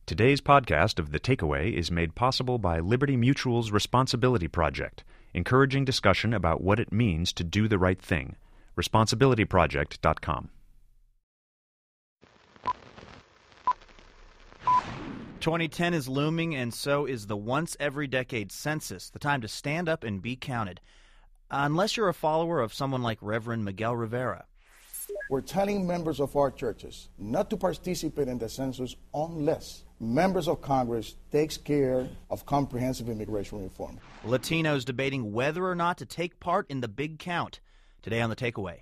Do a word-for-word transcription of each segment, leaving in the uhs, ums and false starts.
Today's podcast of The Takeaway is made possible by Liberty Mutual's Responsibility Project, encouraging discussion about what it means to do the right thing. responsibility project dot com. twenty ten is looming, and so is the once-every-decade census, the time to stand up and be counted. Unless you're a follower of someone like Reverend Miguel Rivera. We're telling members of our churches not to participate in the census unless members of Congress takes care of comprehensive immigration reform. Latinos debating whether or not to take part in the big count. Today on The Takeaway.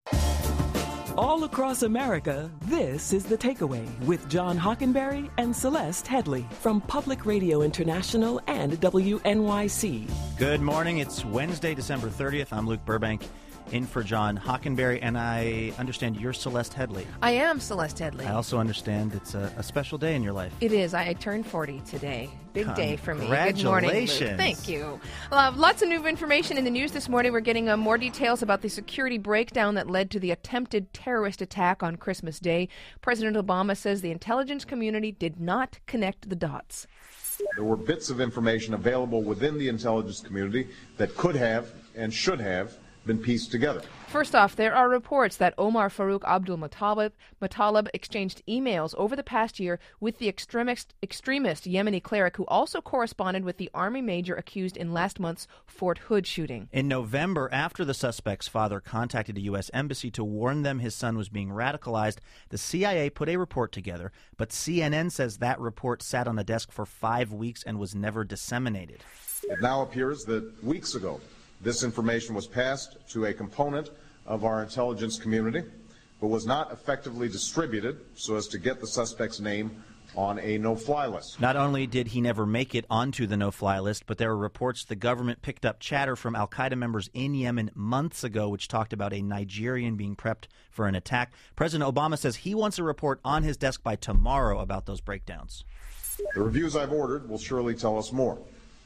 All across America, this is The Takeaway with John Hockenberry and Celeste Headley from Public Radio International and W N Y C. Good morning. It's Wednesday, December thirtieth. I'm Luke Burbank, in for John Hockenberry, and I understand you're Celeste Headley. I am Celeste Headley. I also understand it's a, a special day in your life. It is. I, I turned forty today. Big day for me. Congratulations. Good morning, Luke. Thank you. Uh, lots of new information in the news this morning. We're getting uh, more details about the security breakdown that led to the attempted terrorist attack on Christmas Day. President Obama says the intelligence community did not connect the dots. There were bits of information available within the intelligence community that could have and should have been pieced together. First off, there are reports that Omar Farouk Abdul Muttalib, Muttalib exchanged emails over the past year with the extremist, extremist Yemeni cleric who also corresponded with the Army major accused in last month's Fort Hood shooting. In November, after the suspect's father contacted a U S embassy to warn them his son was being radicalized, the C I A put a report together, but C N N says that report sat on the desk for five weeks and was never disseminated. It now appears that weeks ago, this information was passed to a component of our intelligence community, but was not effectively distributed so as to get the suspect's name on a no-fly list. Not only did he never make it onto the no-fly list, but there are reports the government picked up chatter from al-Qaeda members in Yemen months ago, which talked about a Nigerian being prepped for an attack. President Obama says he wants a report on his desk by tomorrow about those breakdowns. The reviews I've ordered will surely tell us more.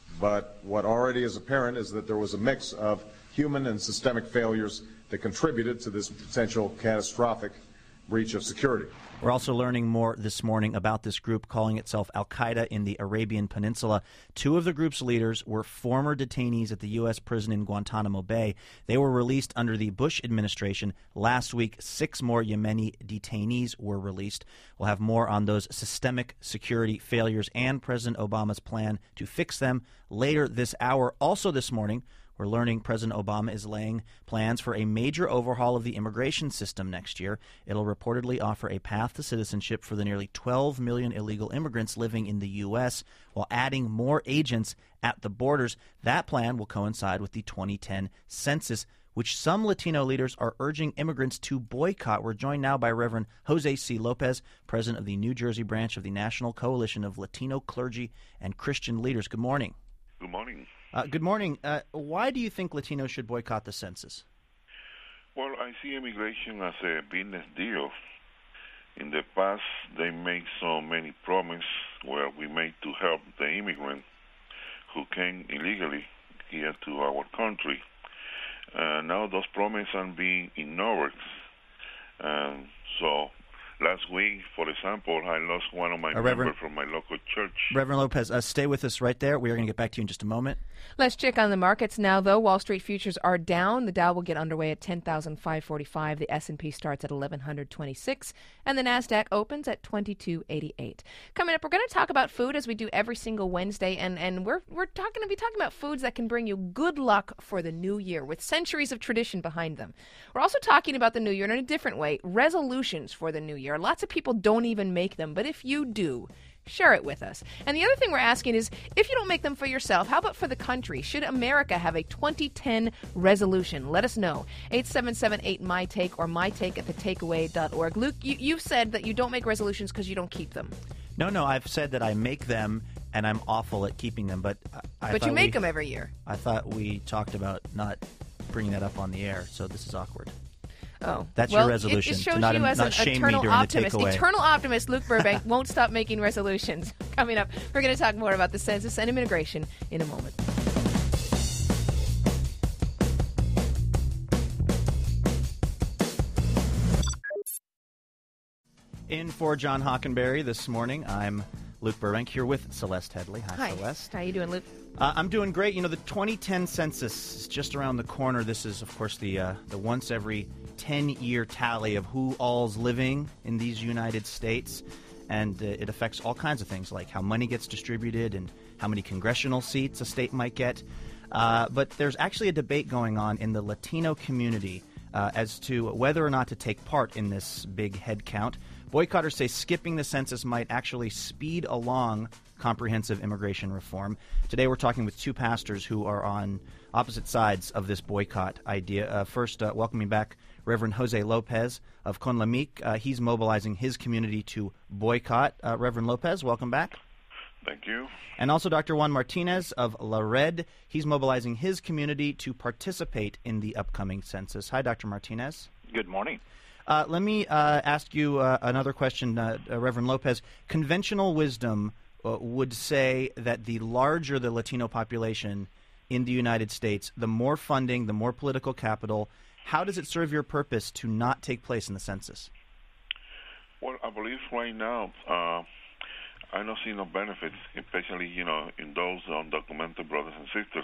But what already is apparent is that there was a mix of human and systemic failures that contributed to this potential catastrophic breach of security. We're also learning more this morning about this group calling itself al-Qaeda in the Arabian Peninsula. Two of the group's leaders were former detainees at the U S prison in Guantanamo Bay. They were released under the Bush administration. Last week, six more Yemeni detainees were released. We'll have more on those systemic security failures and President Obama's plan to fix them later this hour. Also this morning, we're learning President Obama is laying plans for a major overhaul of the immigration system next year. It'll reportedly offer a path to citizenship for the nearly twelve million illegal immigrants living in the U S while adding more agents at the borders. That plan will coincide with the twenty ten census, which some Latino leaders are urging immigrants to boycott. We're joined now by Reverend Jose C. Lopez, president of the New Jersey branch of the National Coalition of Latino Clergy and Christian Leaders. Good morning. Good morning. Uh, good morning. Uh, why do you think Latinos should boycott the census? Well, I see immigration as a business deal. In the past, they made so many promises where we made to help the immigrant who came illegally here to our country. Uh, now those promises are being ignored. Um, so last week, for example, I lost one of my uh, members from my local church. Reverend Lopez, uh, stay with us right there. We are going to get back to you in just a moment. Let's check on the markets now, though. Wall Street futures are down. The Dow will get underway at ten thousand five hundred forty-five. The S and P starts at eleven twenty-six. And the NASDAQ opens at twenty-two eighty-eight. Coming up, we're going to talk about food as we do every single Wednesday. And, and we're, we're talking to be talking about foods that can bring you good luck for the new year with centuries of tradition behind them. We're also talking about the new year in a different way, resolutions for the new year. Lots of people don't even make them, but if you do, share it with us. And the other thing we're asking is, if you don't make them for yourself, how about for the country? Should America have a twenty ten resolution? Let us know. eight seven seven eight, M Y take or my take at the takeaway dot org. Luke, you, you've said that you don't make resolutions because you don't keep them. No, no, I've said that I make them and I'm awful at keeping them. But I But you make we, them every year. I thought we talked about not bringing that up on the air, so this is awkward. Oh, that's well, your resolution. It, it shows to not, you as not an shame eternal me during optimist. The takeaway. Eternal optimist Luke Burbank won't stop making resolutions. Coming up, we're going to talk more about the census and immigration in a moment. In for John Hockenberry this morning, I'm Luke Burbank here with Celeste Headley. Hi, Hi. Celeste. How you doing, Luke? Uh, I'm doing great. You know, the twenty ten census is just around the corner. This is, of course, the uh, the once every ten-year tally of who all's living in these United States. And uh, it affects all kinds of things, like how money gets distributed and how many congressional seats a state might get. Uh, but there's actually a debate going on in the Latino community uh, as to whether or not to take part in this big head count. Boycotters say skipping the census might actually speed along comprehensive immigration reform. Today we're talking with two pastors who are on opposite sides of this boycott idea. Uh, first, uh, welcoming back Reverend Jose Lopez of Con la Mic. Uh, he's mobilizing his community to boycott. Uh, Reverend Lopez, welcome back. Thank you. And also Doctor Juan Martinez of La Red. He's mobilizing his community to participate in the upcoming census. Hi, Doctor Martinez. Good morning. Uh, let me uh, ask you uh, another question, uh, uh, Reverend Lopez. Conventional wisdom uh, would say that the larger the Latino population in the United States, the more funding, the more political capital. How does it serve your purpose to not take place in the census? Well, I believe right now uh, I don't see no benefits, especially, you know, in those undocumented brothers and sisters.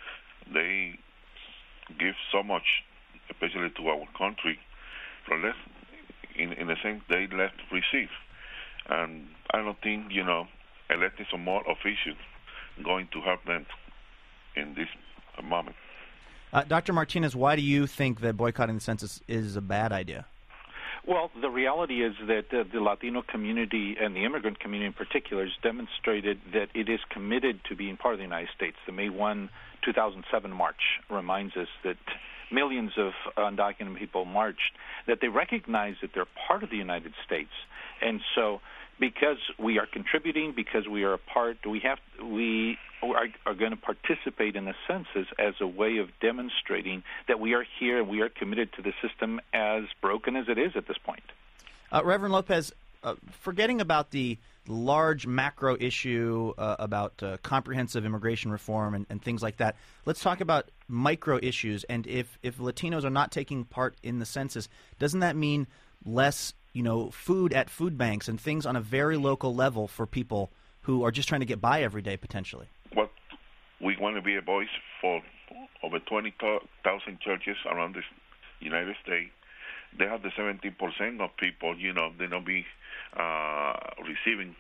They give so much, especially to our country, for less, in, in the sense they left receive. And I don't think, you know, electing some more officials going to help them in this moment. Uh, Doctor Martinez, why do you think that boycotting the census is a bad idea? Well, the reality is that uh, the Latino community and the immigrant community in particular has demonstrated that it is committed to being part of the United States. The May first, two thousand seven march reminds us that millions of undocumented people marched, that they recognize that they're part of the United States. And so because we are contributing, because we are a part, we have we are, are going to participate in the census as a way of demonstrating that we are here and we are committed to the system as broken as it is at this point. Uh, Reverend Lopez, uh, forgetting about the large macro issue uh, about uh, comprehensive immigration reform and, and things like that, let's talk about micro issues. And if, if Latinos are not taking part in the census, doesn't that mean less you know, food at food banks and things on a very local level for people who are just trying to get by every day, potentially? Well, we want to be a voice for over twenty thousand churches around the United States. They have the seventeen percent of people, you know, they don't be uh, receiving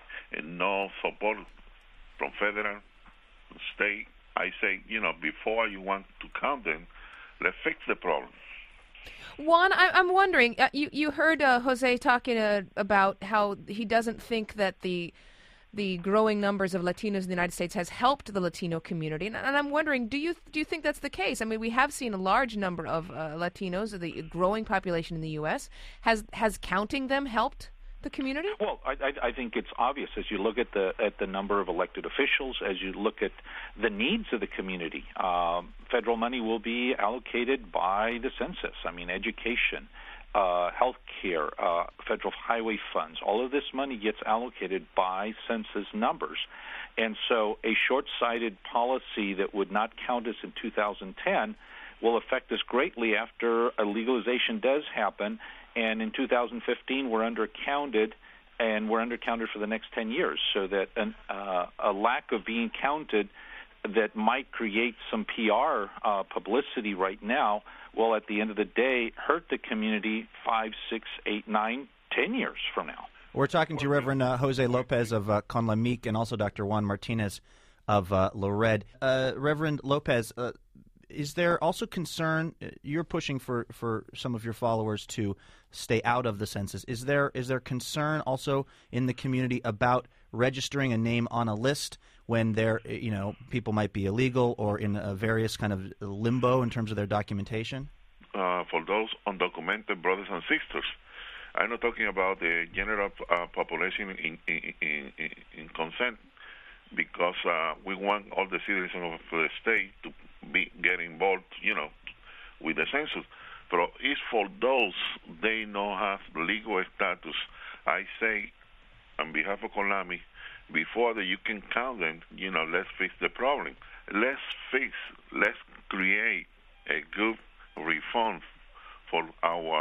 no support from federal, state. I say, you know, before you want to count them, let's fix the problem. Juan, I, I'm wondering, uh, you, you heard uh, Jose talking uh, about how he doesn't think that the the growing numbers of Latinos in the United States has helped the Latino community. And, and I'm wondering, do you do you think that's the case? I mean, we have seen a large number of uh, Latinos, the growing population in the U S Has has counting them helped the community? Well, I, I, I think it's obvious as you look at the at the number of elected officials, as you look at the needs of the community. Um, federal money will be allocated by the census. I mean, education, uh, health care, uh, federal highway funds. All of this money gets allocated by census numbers. And so a short-sighted policy that would not count us in two thousand ten will affect us greatly after a legalization does happen. And in two thousand fifteen, we're undercounted, and we're undercounted for the next ten years. So that an, uh, a lack of being counted that might create some P R uh, publicity right now will, at the end of the day, hurt the community five, six, eight, nine, ten years from now. We're talking to Reverend uh, Jose Lopez of uh, Con la Mic and also Doctor Juan Martinez of uh, La Red. Uh, Reverend Lopez, uh, is there also concern, you're pushing for, for some of your followers to stay out of the census. Is there is there concern also in the community about registering a name on a list when there, you know, people might be illegal or in a various kind of limbo in terms of their documentation? Uh, for those undocumented brothers and sisters, I'm not talking about the general uh, population in, in, in, in consent, because uh, we want all the citizens of the state to be get involved, you know, with the census. But it's for those they don't have legal status. I say, on behalf of Con la Mic, before that you can count them, you know, let's fix the problem. Let's fix, let's create a good reform for our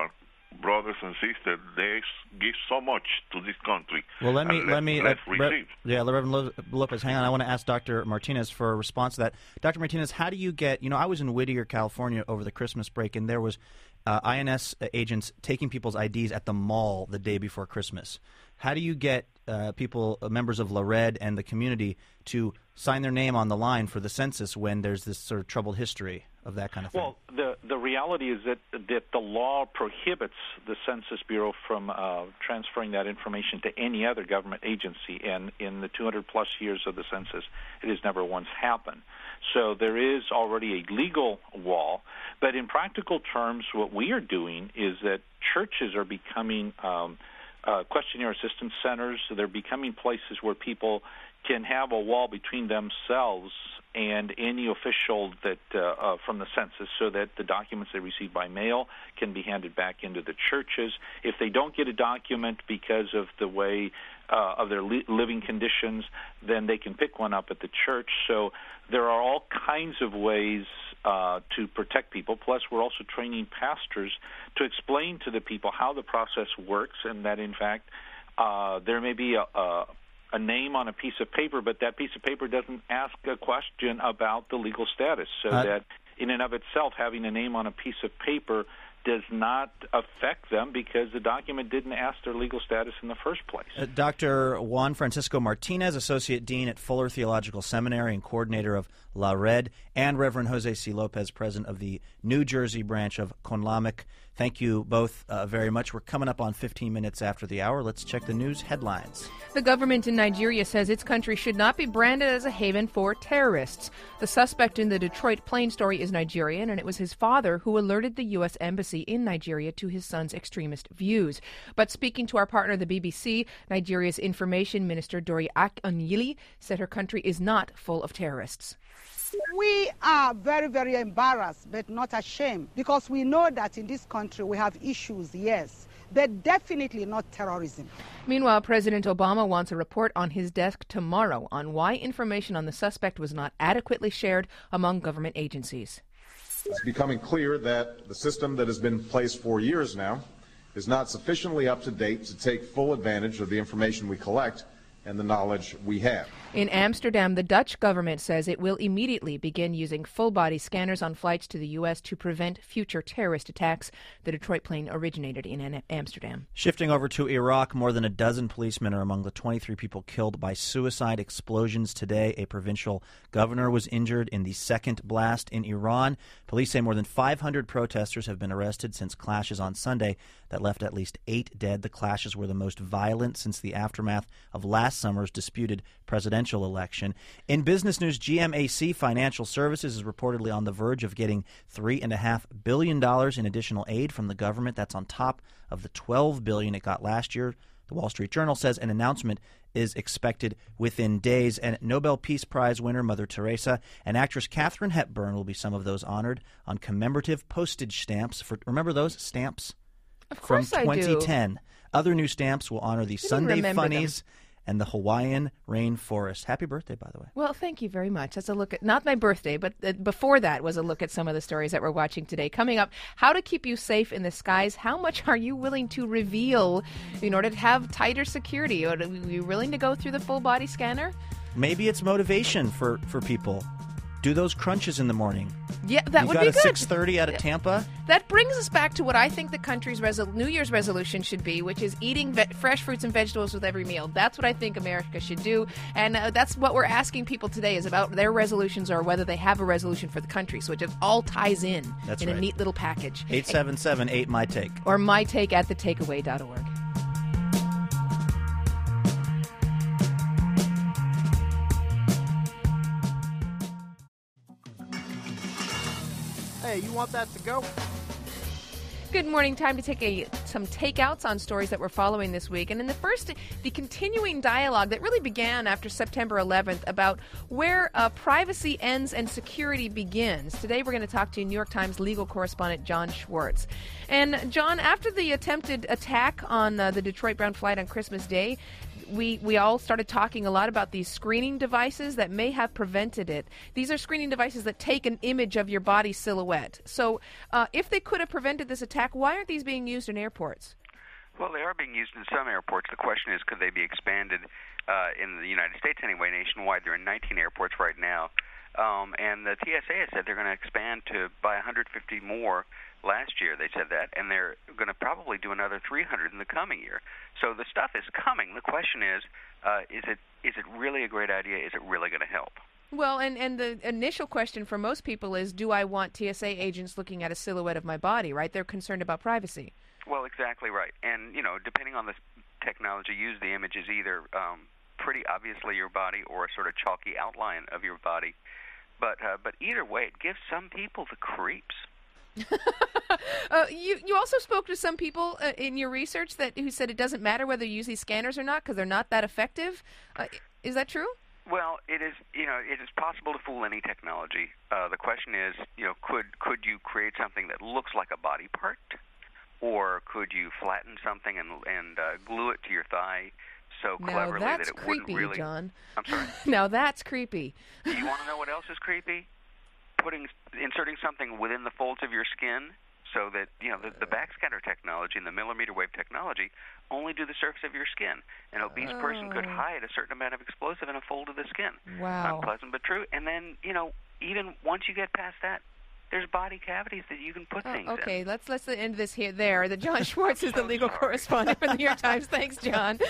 brothers and sisters, they give so much to this country. Well, let me, let, let me, let's uh, receive. Re- yeah, Reverend Lopez, hang on. I want to ask Doctor Martinez for a response to that. Doctor Martinez, how do you get, you know, I was in Whittier, California over the Christmas break, and there was uh, I N S agents taking people's I Ds at the mall the day before Christmas. How do you get uh, people, uh, members of LARED and the community, to sign their name on the line for the census when there's this sort of troubled history of that kind of thing? Well, the the reality is that that the law prohibits the Census Bureau from uh, transferring that information to any other government agency, and in the two hundred plus years of the census, it has never once happened. So there is already a legal wall, but in practical terms, what we are doing is that churches are becoming um, uh, questionnaire assistance centers. So they're becoming places where people can have a wall between themselves and any official that uh, uh, from the census, so that the documents they receive by mail can be handed back into the churches. If they don't get a document because of the way uh, of their li- living conditions, then they can pick one up at the church. So there are all kinds of ways uh, to protect people. Plus, we're also training pastors to explain to the people how the process works, and that, in fact, uh, there may be a, a a name on a piece of paper, but that piece of paper doesn't ask a question about the legal status. So uh, that in and of itself, having a name on a piece of paper does not affect them because the document didn't ask their legal status in the first place. Uh, Doctor Juan Francisco Martinez, Associate Dean at Fuller Theological Seminary and coordinator of LARED, and Reverend Jose C. Lopez, president of the New Jersey branch of CONLAMIC. Thank you both uh, very much. We're coming up on fifteen minutes after the hour. Let's check the news headlines. The government in Nigeria says its country should not be branded as a haven for terrorists. The suspect in the Detroit plane story is Nigerian, and it was his father who alerted the U S Embassy in Nigeria to his son's extremist views. But speaking to our partner, the B B C, Nigeria's Information Minister Dori Akanyili said her country is not full of terrorists. We are very, very embarrassed, but not ashamed, because we know that in this country we have issues, yes, but definitely not terrorism. Meanwhile, President Obama wants a report on his desk tomorrow on why information on the suspect was not adequately shared among government agencies. It's becoming clear that the system that has been in place for years now is not sufficiently up to date to take full advantage of the information we collect and the knowledge we have. In Amsterdam, the Dutch government says it will immediately begin using full-body scanners on flights to the U S to prevent future terrorist attacks. The Detroit plane originated in Amsterdam. Shifting over to Iraq, more than a dozen policemen are among the twenty-three people killed by suicide explosions today. A provincial governor was injured in the second blast in Iran. Police say more than five hundred protesters have been arrested since clashes on Sunday that left at least eight dead. The clashes were the most violent since the aftermath of last summer's disputed presidential election. In business news, G M A C Financial Services is reportedly on the verge of getting three point five billion dollars in additional aid from the government. That's on top of the twelve billion dollars it got last year. The Wall Street Journal says an announcement is expected within days. And Nobel Peace Prize winner Mother Teresa and actress Katharine Hepburn will be some of those honored on commemorative postage stamps. For remember those stamps? Of course from twenty ten. I do. Other new stamps will honor the Sunday Funnies them. and the Hawaiian rainforest. Happy birthday, by the way. Well, thank you very much. That's a look at, not my birthday, but uh, before that was a look at some of the stories that we're watching today. Coming up, how to keep you safe in the skies. How much are you willing to reveal in order to have tighter security? Are you willing to go through the full body scanner? Maybe it's motivation for, for people. Do those crunches in the morning. Yeah, that you would got be a good. six thirty out of Tampa. That brings us back to what I think the country's resol- New Year's resolution should be, which is eating ve- fresh fruits and vegetables with every meal. That's what I think America should do, and uh, that's what we're asking people today is about their resolutions or whether they have a resolution for the country. So it just all ties in That's in right. a neat little package. eight seven seven eight my take. Or my take at the takeaway dot org. Hey, you want that to go? Good morning. Time to take a, some takeouts on stories that we're following this week. And in the first, the continuing dialogue that really began after September eleventh about where uh, privacy ends and security begins. Today we're going to talk to New York Times legal correspondent John Schwartz. And John, after the attempted attack on uh, the Detroit-bound flight on Christmas Day, we, we all started talking a lot about these screening devices that may have prevented it. These are screening devices that take an image of your body silhouette. So uh, if they could have prevented this attack, why aren't these being used in airports? Well, they are being used in some airports. The question is, could they be expanded uh, in the United States anyway, nationwide? They're in nineteen airports right now. Um, and the T S A has said they're going to expand to by one hundred fifty more. Last year they said that, and they're going to probably do another three hundred in the coming year. So the stuff is coming. The question is, uh, is it is it really a great idea? Is it really going to help? Well, and, and the initial question for most people is, do I want T S A agents looking at a silhouette of my body, right? They're concerned about privacy. Well, exactly right. And, you know, depending on the technology used, the image is either um, pretty obviously your body or a sort of chalky outline of your body. But uh, but either way, it gives some people the creeps. uh, you you also spoke to some people uh, in your research that who said it doesn't matter whether you use these scanners or not because they're not that effective. Uh, is that true? Well, it is. You know, it is possible to fool any technology. Uh, the question is, you know, could could you create something that looks like a body part, or could you flatten something and and uh, glue it to your thigh so cleverly now that it creepy, wouldn't really? John. I'm sorry. Now that's creepy. Do you want to know what else is creepy? Putting, inserting something within the folds of your skin, so that you know the, the backscatter technology and the millimeter wave technology only do the surface of your skin. An obese oh. person could hide a certain amount of explosive in a fold of the skin. Wow. Unpleasant but true. And then you know, even once you get past that, there's body cavities that you can put oh, things okay, in. let's let's end this here there. The John Schwartz is the legal correspondent for the New York Times. Thanks, John.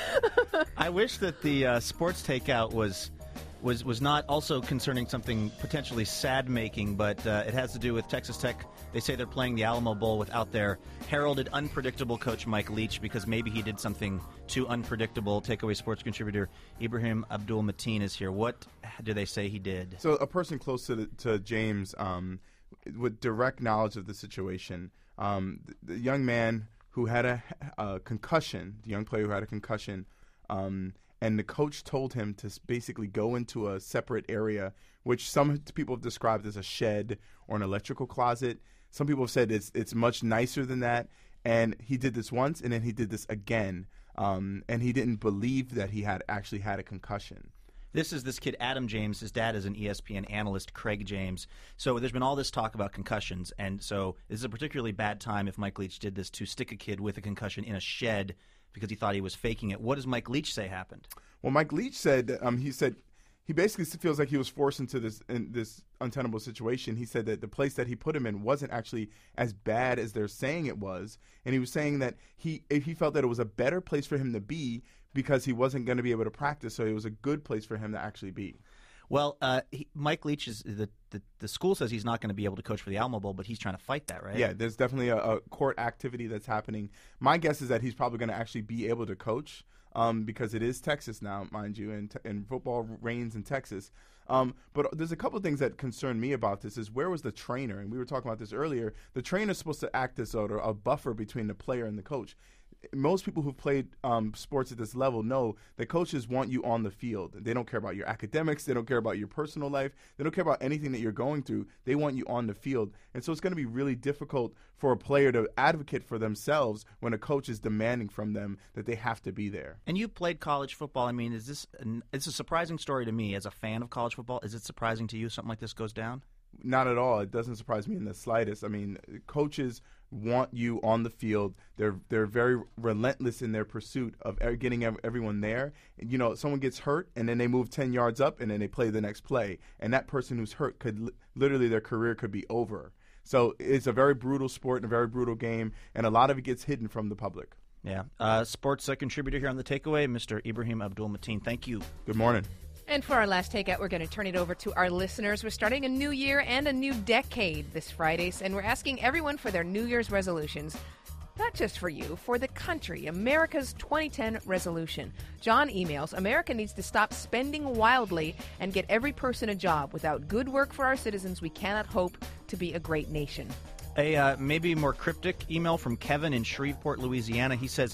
I wish that the uh, sports takeout was. Was was not also concerning something potentially sad-making, but uh, it has to do with Texas Tech. They say they're playing the Alamo Bowl without their heralded unpredictable coach Mike Leach because maybe he did something too unpredictable. Takeaway sports contributor Ibrahim Abdul-Mateen is here. What do they say he did? So a person close to, the, to James um, with direct knowledge of the situation, um, the, the young man who had a, a concussion, the young player who had a concussion, um, and the coach told him to basically go into a separate area, which some people have described as a shed or an electrical closet. Some people have said it's it's much nicer than that. And he did this once, and then he did this again. Um, and he didn't believe that he had actually had a concussion. This is this kid, Adam James. His dad is an E S P N analyst, Craig James. So there's been all this talk about concussions. And so this is a particularly bad time if Mike Leach did this to stick a kid with a concussion in a shed because he thought he was faking it. What does Mike Leach say happened? Well, Mike Leach said um, he said he basically feels like he was forced into this in this untenable situation. He said that the place that he put him in wasn't actually as bad as they're saying it was, and he was saying that he he felt that it was a better place for him to be because he wasn't going to be able to practice, so it was a good place for him to actually be. Well, uh, he, Mike Leach is the, the the school says he's not going to be able to coach for the Alamo Bowl, but he's trying to fight that, right? Yeah, there's definitely a, a court activity that's happening. My guess is that he's probably going to actually be able to coach um, because it is Texas now, mind you, and, and football reigns in Texas. Um, but there's a couple of things that concern me about this is where was the trainer? And we were talking about this earlier. The trainer is supposed to act as sort of a buffer between the player and the coach. Most people who've played um, sports at this level know that coaches want you on the field. They don't care about your academics. They don't care about your personal life. They don't care about anything that you're going through. They want you on the field. And so it's going to be really difficult for a player to advocate for themselves when a coach is demanding from them that they have to be there. And you played college football. I mean, is this an, it's a surprising story to me as a fan of college football. Is it surprising to you something like this goes down? Not at all. It doesn't surprise me in the slightest. I mean, coaches want you on the field. They're they're very relentless in their pursuit of getting everyone there. You know, someone gets hurt, and then they move ten yards up, and then they play the next play. And that person who's hurt could literally their career could be over. So it's a very brutal sport and a very brutal game, and a lot of it gets hidden from the public. Yeah. Uh, sports uh, contributor here on The Takeaway, Mister Ibrahim Abdul-Mateen. Thank you. Good morning. And for our last takeout, we're going to turn it over to our listeners. We're starting a new year and a new decade this Friday, and we're asking everyone for their New Year's resolutions. Not just for you, for the country, America's twenty ten resolution. John emails, America needs to stop spending wildly and get every person a job. Without good work for our citizens, we cannot hope to be a great nation. A uh, maybe more cryptic email from Kevin in Shreveport, Louisiana. He says,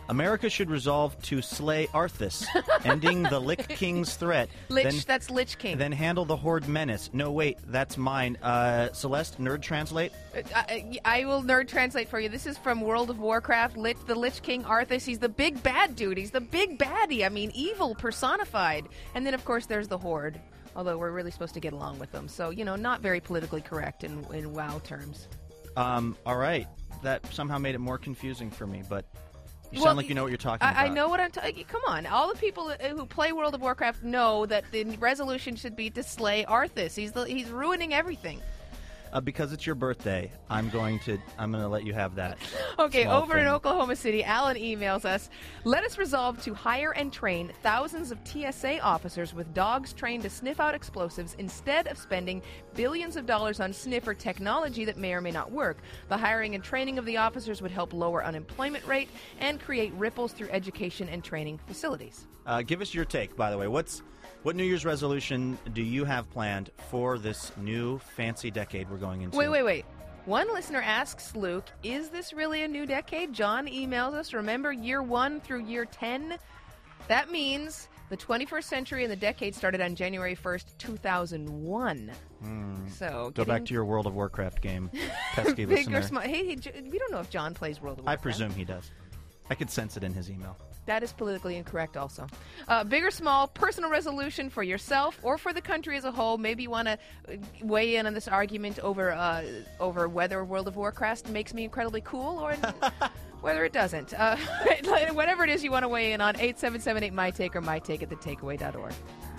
America should resolve to slay Arthas, ending the Lich King's threat. Lich, then, that's Lich King. Then handle the Horde menace. No, wait, that's mine. Uh, Celeste, nerd translate? I, I will nerd translate for you. This is from World of Warcraft. Lich, the Lich King Arthas. He's the big bad dude. He's the big baddie. I mean, evil personified. And then, of course, there's the Horde. Although we're really supposed to get along with them. So, you know, not very politically correct in, in WoW terms. Um, all right. That somehow made it more confusing for me, but you well, sound like you know what you're talking I, about. I know what I'm talking. Come on, all the people who play World of Warcraft know that the resolution should be to slay Arthas. He's the, he's ruining everything. Uh, because it's your birthday, I'm going to I'm going to let you have that. Okay, small over thing. in Oklahoma City, Alan emails us, let us resolve to hire and train thousands of T S A officers with dogs trained to sniff out explosives instead of spending billions of dollars on sniffer technology that may or may not work. The hiring and training of the officers would help lower unemployment rate and create ripples through education and training facilities. Uh, give us your take, by the way. What's What New Year's resolution do you have planned for this new fancy decade we're going into? Wait, wait, wait. One listener asks Luke, is this really a new decade? John emails us, remember year one through year ten? That means the twenty-first century and the decade started on January first, two thousand one. Mm. So Go back to your World of Warcraft game, pesky Big listener. or small. Hey, hey, J- we don't know if John plays World of I Warcraft. presume he does. I could sense it in his email. That is politically incorrect also. Uh, big or small, personal resolution for yourself or for the country as a whole. Maybe you want to weigh in on this argument over uh, over whether World of Warcraft makes me incredibly cool or whether it doesn't. Uh, whatever it is you want to weigh in on, eight seven seven eight, M Y Take or my take at the takeaway dot org.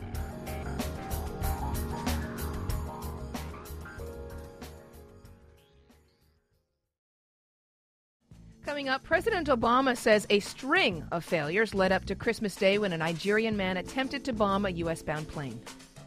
Coming up, President Obama says a string of failures led up to Christmas Day when a Nigerian man attempted to bomb a U S-bound plane.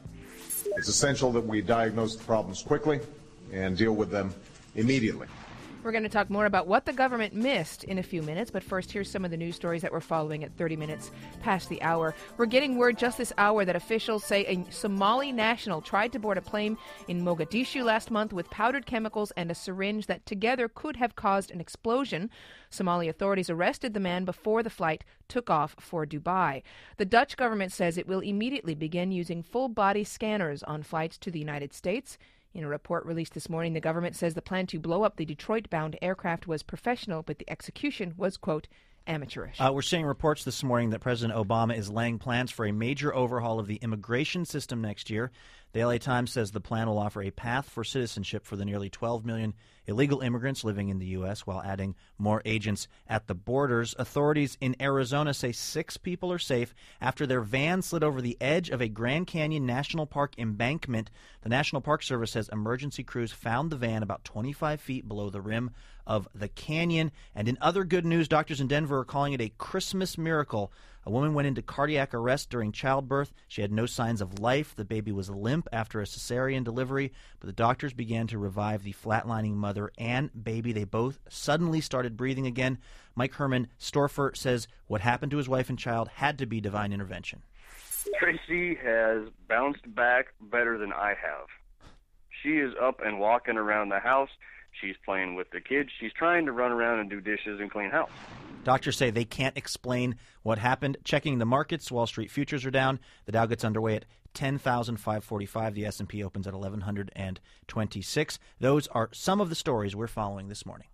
It's essential that we diagnose the problems quickly and deal with them immediately. We're going to talk more about what the government missed in a few minutes, but first, here's some of the news stories that we're following at thirty minutes past the hour. We're getting word just this hour that officials say a Somali national tried to board a plane in Mogadishu last month with powdered chemicals and a syringe that together could have caused an explosion. Somali authorities arrested the man before the flight took off for Dubai. The Dutch government says it will immediately begin using full-body scanners on flights to the United States. In a report released this morning, the government says the plan to blow up the Detroit-bound aircraft was professional, but the execution was, quote, amateurish. Uh, we're seeing reports this morning that President Obama is laying plans for a major overhaul of the immigration system next year. The L A Times says the plan will offer a path for citizenship for the nearly twelve million illegal immigrants living in the U S while adding more agents at the borders. Authorities in Arizona say six people are safe after their van slid over the edge of a Grand Canyon National Park embankment. The National Park Service says emergency crews found the van about twenty-five feet below the rim of the canyon. And in other good news, doctors in Denver are calling it a Christmas miracle. A woman went into cardiac arrest during childbirth. She had no signs of life. The baby was limp after a cesarean delivery, but the doctors began to revive the flatlining mother and baby. They both suddenly started breathing again. Mike Herman Storfer says what happened to his wife and child had to be divine intervention. Tracy has bounced back better than I have. She is up and walking around the house. She's playing with the kids. She's trying to run around and do dishes and clean house. Doctors say they can't explain what happened. Checking the markets, Wall Street futures are down. The Dow gets underway at ten thousand five hundred forty-five. The S and P opens at eleven twenty-six. Those are some of the stories we're following this morning.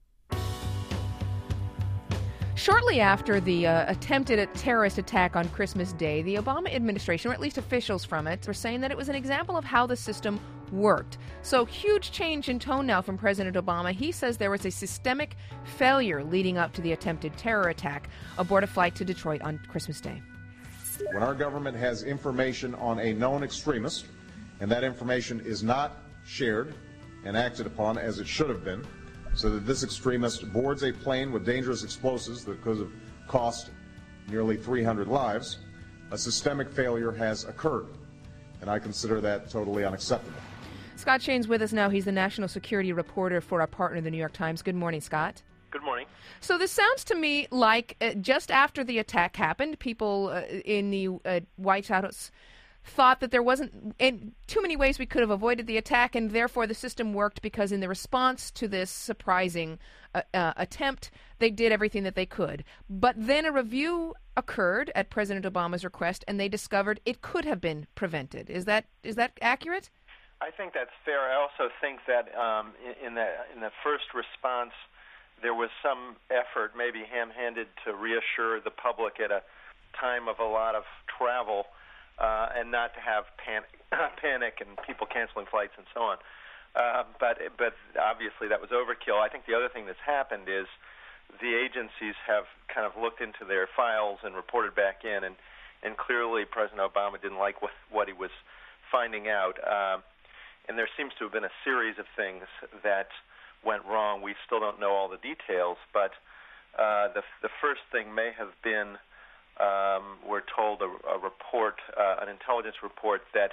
Shortly after the uh, attempted terrorist attack on Christmas Day, the Obama administration, or at least officials from it, were saying that it was an example of how the system worked. So huge change in tone now from President Obama. He says there was a systemic failure leading up to the attempted terror attack aboard a flight to Detroit on Christmas Day. When our government has information on a known extremist, and that information is not shared and acted upon as it should have been, so that this extremist boards a plane with dangerous explosives that could have cost nearly three hundred lives, a systemic failure has occurred, and I consider that totally unacceptable. Scott Shane's with us now. He's the national security reporter for our partner, the New York Times. Good morning, Scott. Good morning. So this sounds to me like uh, just after the attack happened, people uh, in the uh, White House thought that there wasn't in too many ways we could have avoided the attack, and therefore the system worked because in the response to this surprising uh, uh, attempt, they did everything that they could. But then a review occurred at President Obama's request, and they discovered it could have been prevented. Is that is that accurate? I think that's fair. I also think that um, in, in the in the first response, there was some effort, maybe ham-handed, to reassure the public at a time of a lot of travel, uh, and not to have panic, panic and people canceling flights and so on. Uh, but but obviously that was overkill. I think the other thing that's happened is the agencies have kind of looked into their files and reported back in, and, and clearly President Obama didn't like what, what he was finding out. Uh, and there seems to have been a series of things that went wrong. We still don't know all the details, but uh, the, the first thing may have been, um, we're told, a, a report, uh, an intelligence report that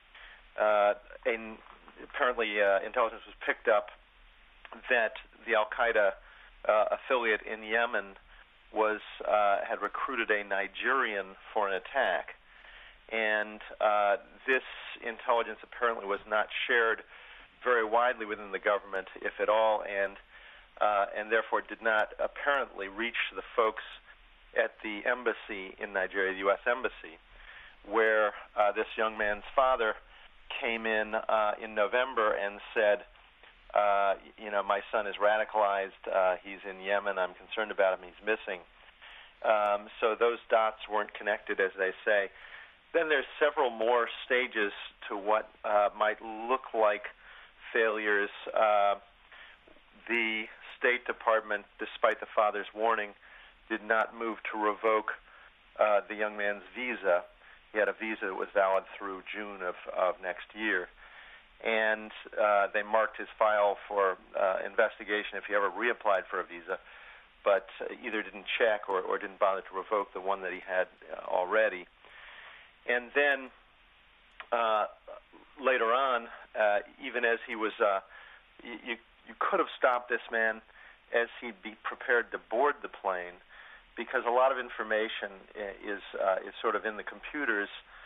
uh, in, apparently uh, intelligence was picked up that the Al-Qaeda uh, affiliate in Yemen was uh, had recruited a Nigerian for an attack. And uh, this intelligence apparently was not shared very widely within the government, if at all, and uh, and therefore did not apparently reach the folks at the embassy in Nigeria, the U S Embassy, where uh, this young man's father came in uh, in November and said, uh, you know, my son is radicalized. Uh, he's in Yemen. I'm concerned about him. He's missing. Um, so those dots weren't connected, as they say. Then there's several more stages to what uh, might look like failures. Uh, the State Department, despite the father's warning, did not move to revoke uh, the young man's visa. He had a visa that was valid through June of, of next year. And uh, they marked his file for uh, investigation if he ever reapplied for a visa, but either didn't check or, or didn't bother to revoke the one that he had uh, already. And then uh, later on, uh, even as he was, uh, you, you could have stopped this man as he'd be prepared to board the plane, because a lot of information is uh, is sort of in the computers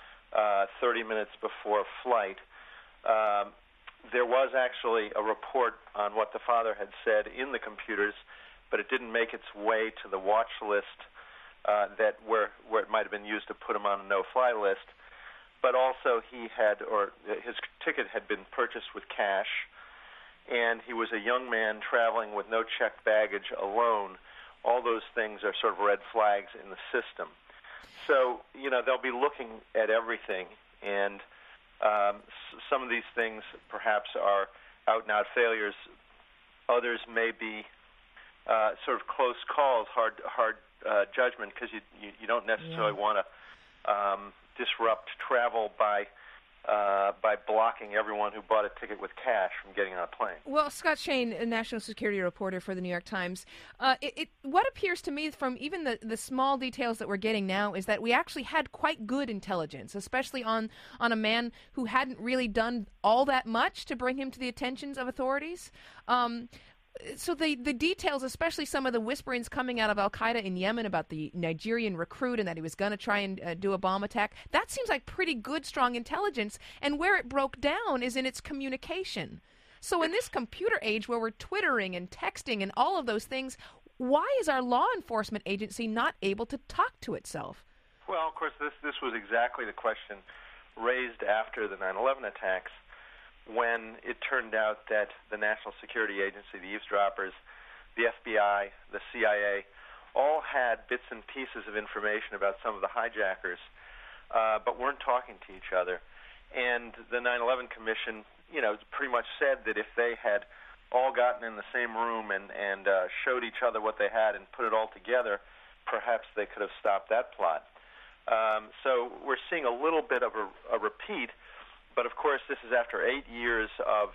uh, thirty minutes before flight. Um, there was actually a report on what the father had said in the computers, but it didn't make its way to the watch list uh, that where where it might have been used to put him on a no-fly list. But also he had, or his ticket had been purchased with cash, and he was a young man traveling with no checked baggage alone. All those things are sort of red flags in the system. So, you know, they'll be looking at everything, and um, s- some of these things perhaps are out-and-out failures. Others may be uh, sort of close calls, hard hard uh, judgment, because you, you you don't necessarily yeah. want to um, disrupt travel by uh, by blocking everyone who bought a ticket with cash from getting on a plane. Well, Scott Shane, a national security reporter for the New York Times, uh, it, it, what appears to me from even the, the small details that we're getting now is that we actually had quite good intelligence, especially on, on a man who hadn't really done all that much to bring him to the attentions of authorities. Um, So the, the details, especially some of the whisperings coming out of Al-Qaeda in Yemen about the Nigerian recruit and that he was going to try and uh, do a bomb attack, that seems like pretty good, strong intelligence. And where it broke down is in its communication. So in this computer age where we're twittering and texting and all of those things, why is our law enforcement agency not able to talk to itself? Well, of course, this, this was exactly the question raised after the nine eleven attacks, when it turned out that the National Security Agency, the eavesdroppers, the F B I, the C I A, all had bits and pieces of information about some of the hijackers, uh, but weren't talking to each other. And the nine eleven Commission, you know, pretty much said that if they had all gotten in the same room and, and uh, showed each other what they had and put it all together, perhaps they could have stopped that plot. Um, so we're seeing a little bit of a, a repeat. But, of course, this is after eight years of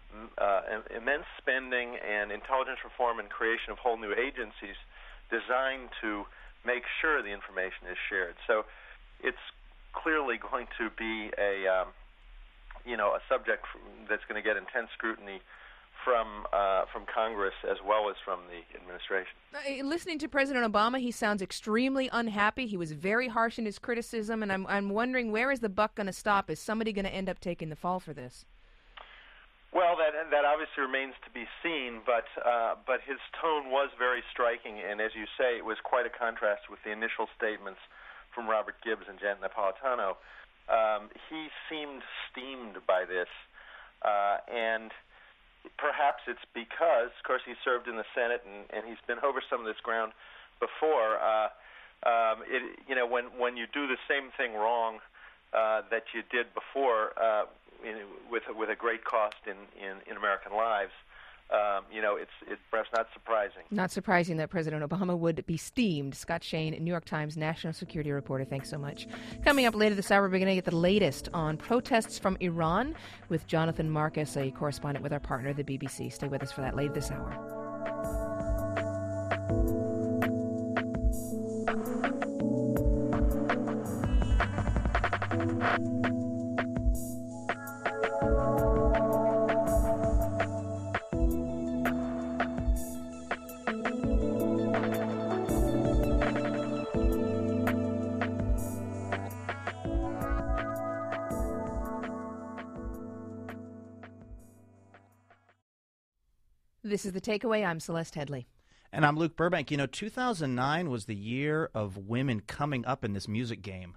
uh, immense spending and intelligence reform and creation of whole new agencies designed to make sure the information is shared. So it's clearly going to be a, um, you know, a subject that's going to get intense scrutiny from uh, from Congress as well as from the administration. Uh, listening to President Obama, he sounds extremely unhappy. He was very harsh in his criticism, and I'm I'm wondering, where is the buck going to stop? Is somebody going to end up taking the fall for this? Well, that that obviously remains to be seen, but uh, but his tone was very striking, and as you say, it was quite a contrast with the initial statements from Robert Gibbs and Janet Napolitano. Um, he seemed steamed by this, uh, and perhaps it's because, of course, he served in the Senate and, and he's been over some of this ground before. Uh, um, it, you know, when when you do the same thing wrong uh, that you did before, uh, you know, with with a great cost in, in, in American lives, um, you know, it's it's perhaps not surprising. Not surprising that President Obama would be steamed. Scott Shane, New York Times national security reporter, thanks so much. Coming up later this hour, we're going to get the latest on protests from Iran with Jonathan Marcus, a correspondent with our partner, the B B C. Stay with us for that later this hour. This is The Takeaway. I'm Celeste Headley. And I'm Luke Burbank. You know, two thousand nine was the year of women coming up in this music game.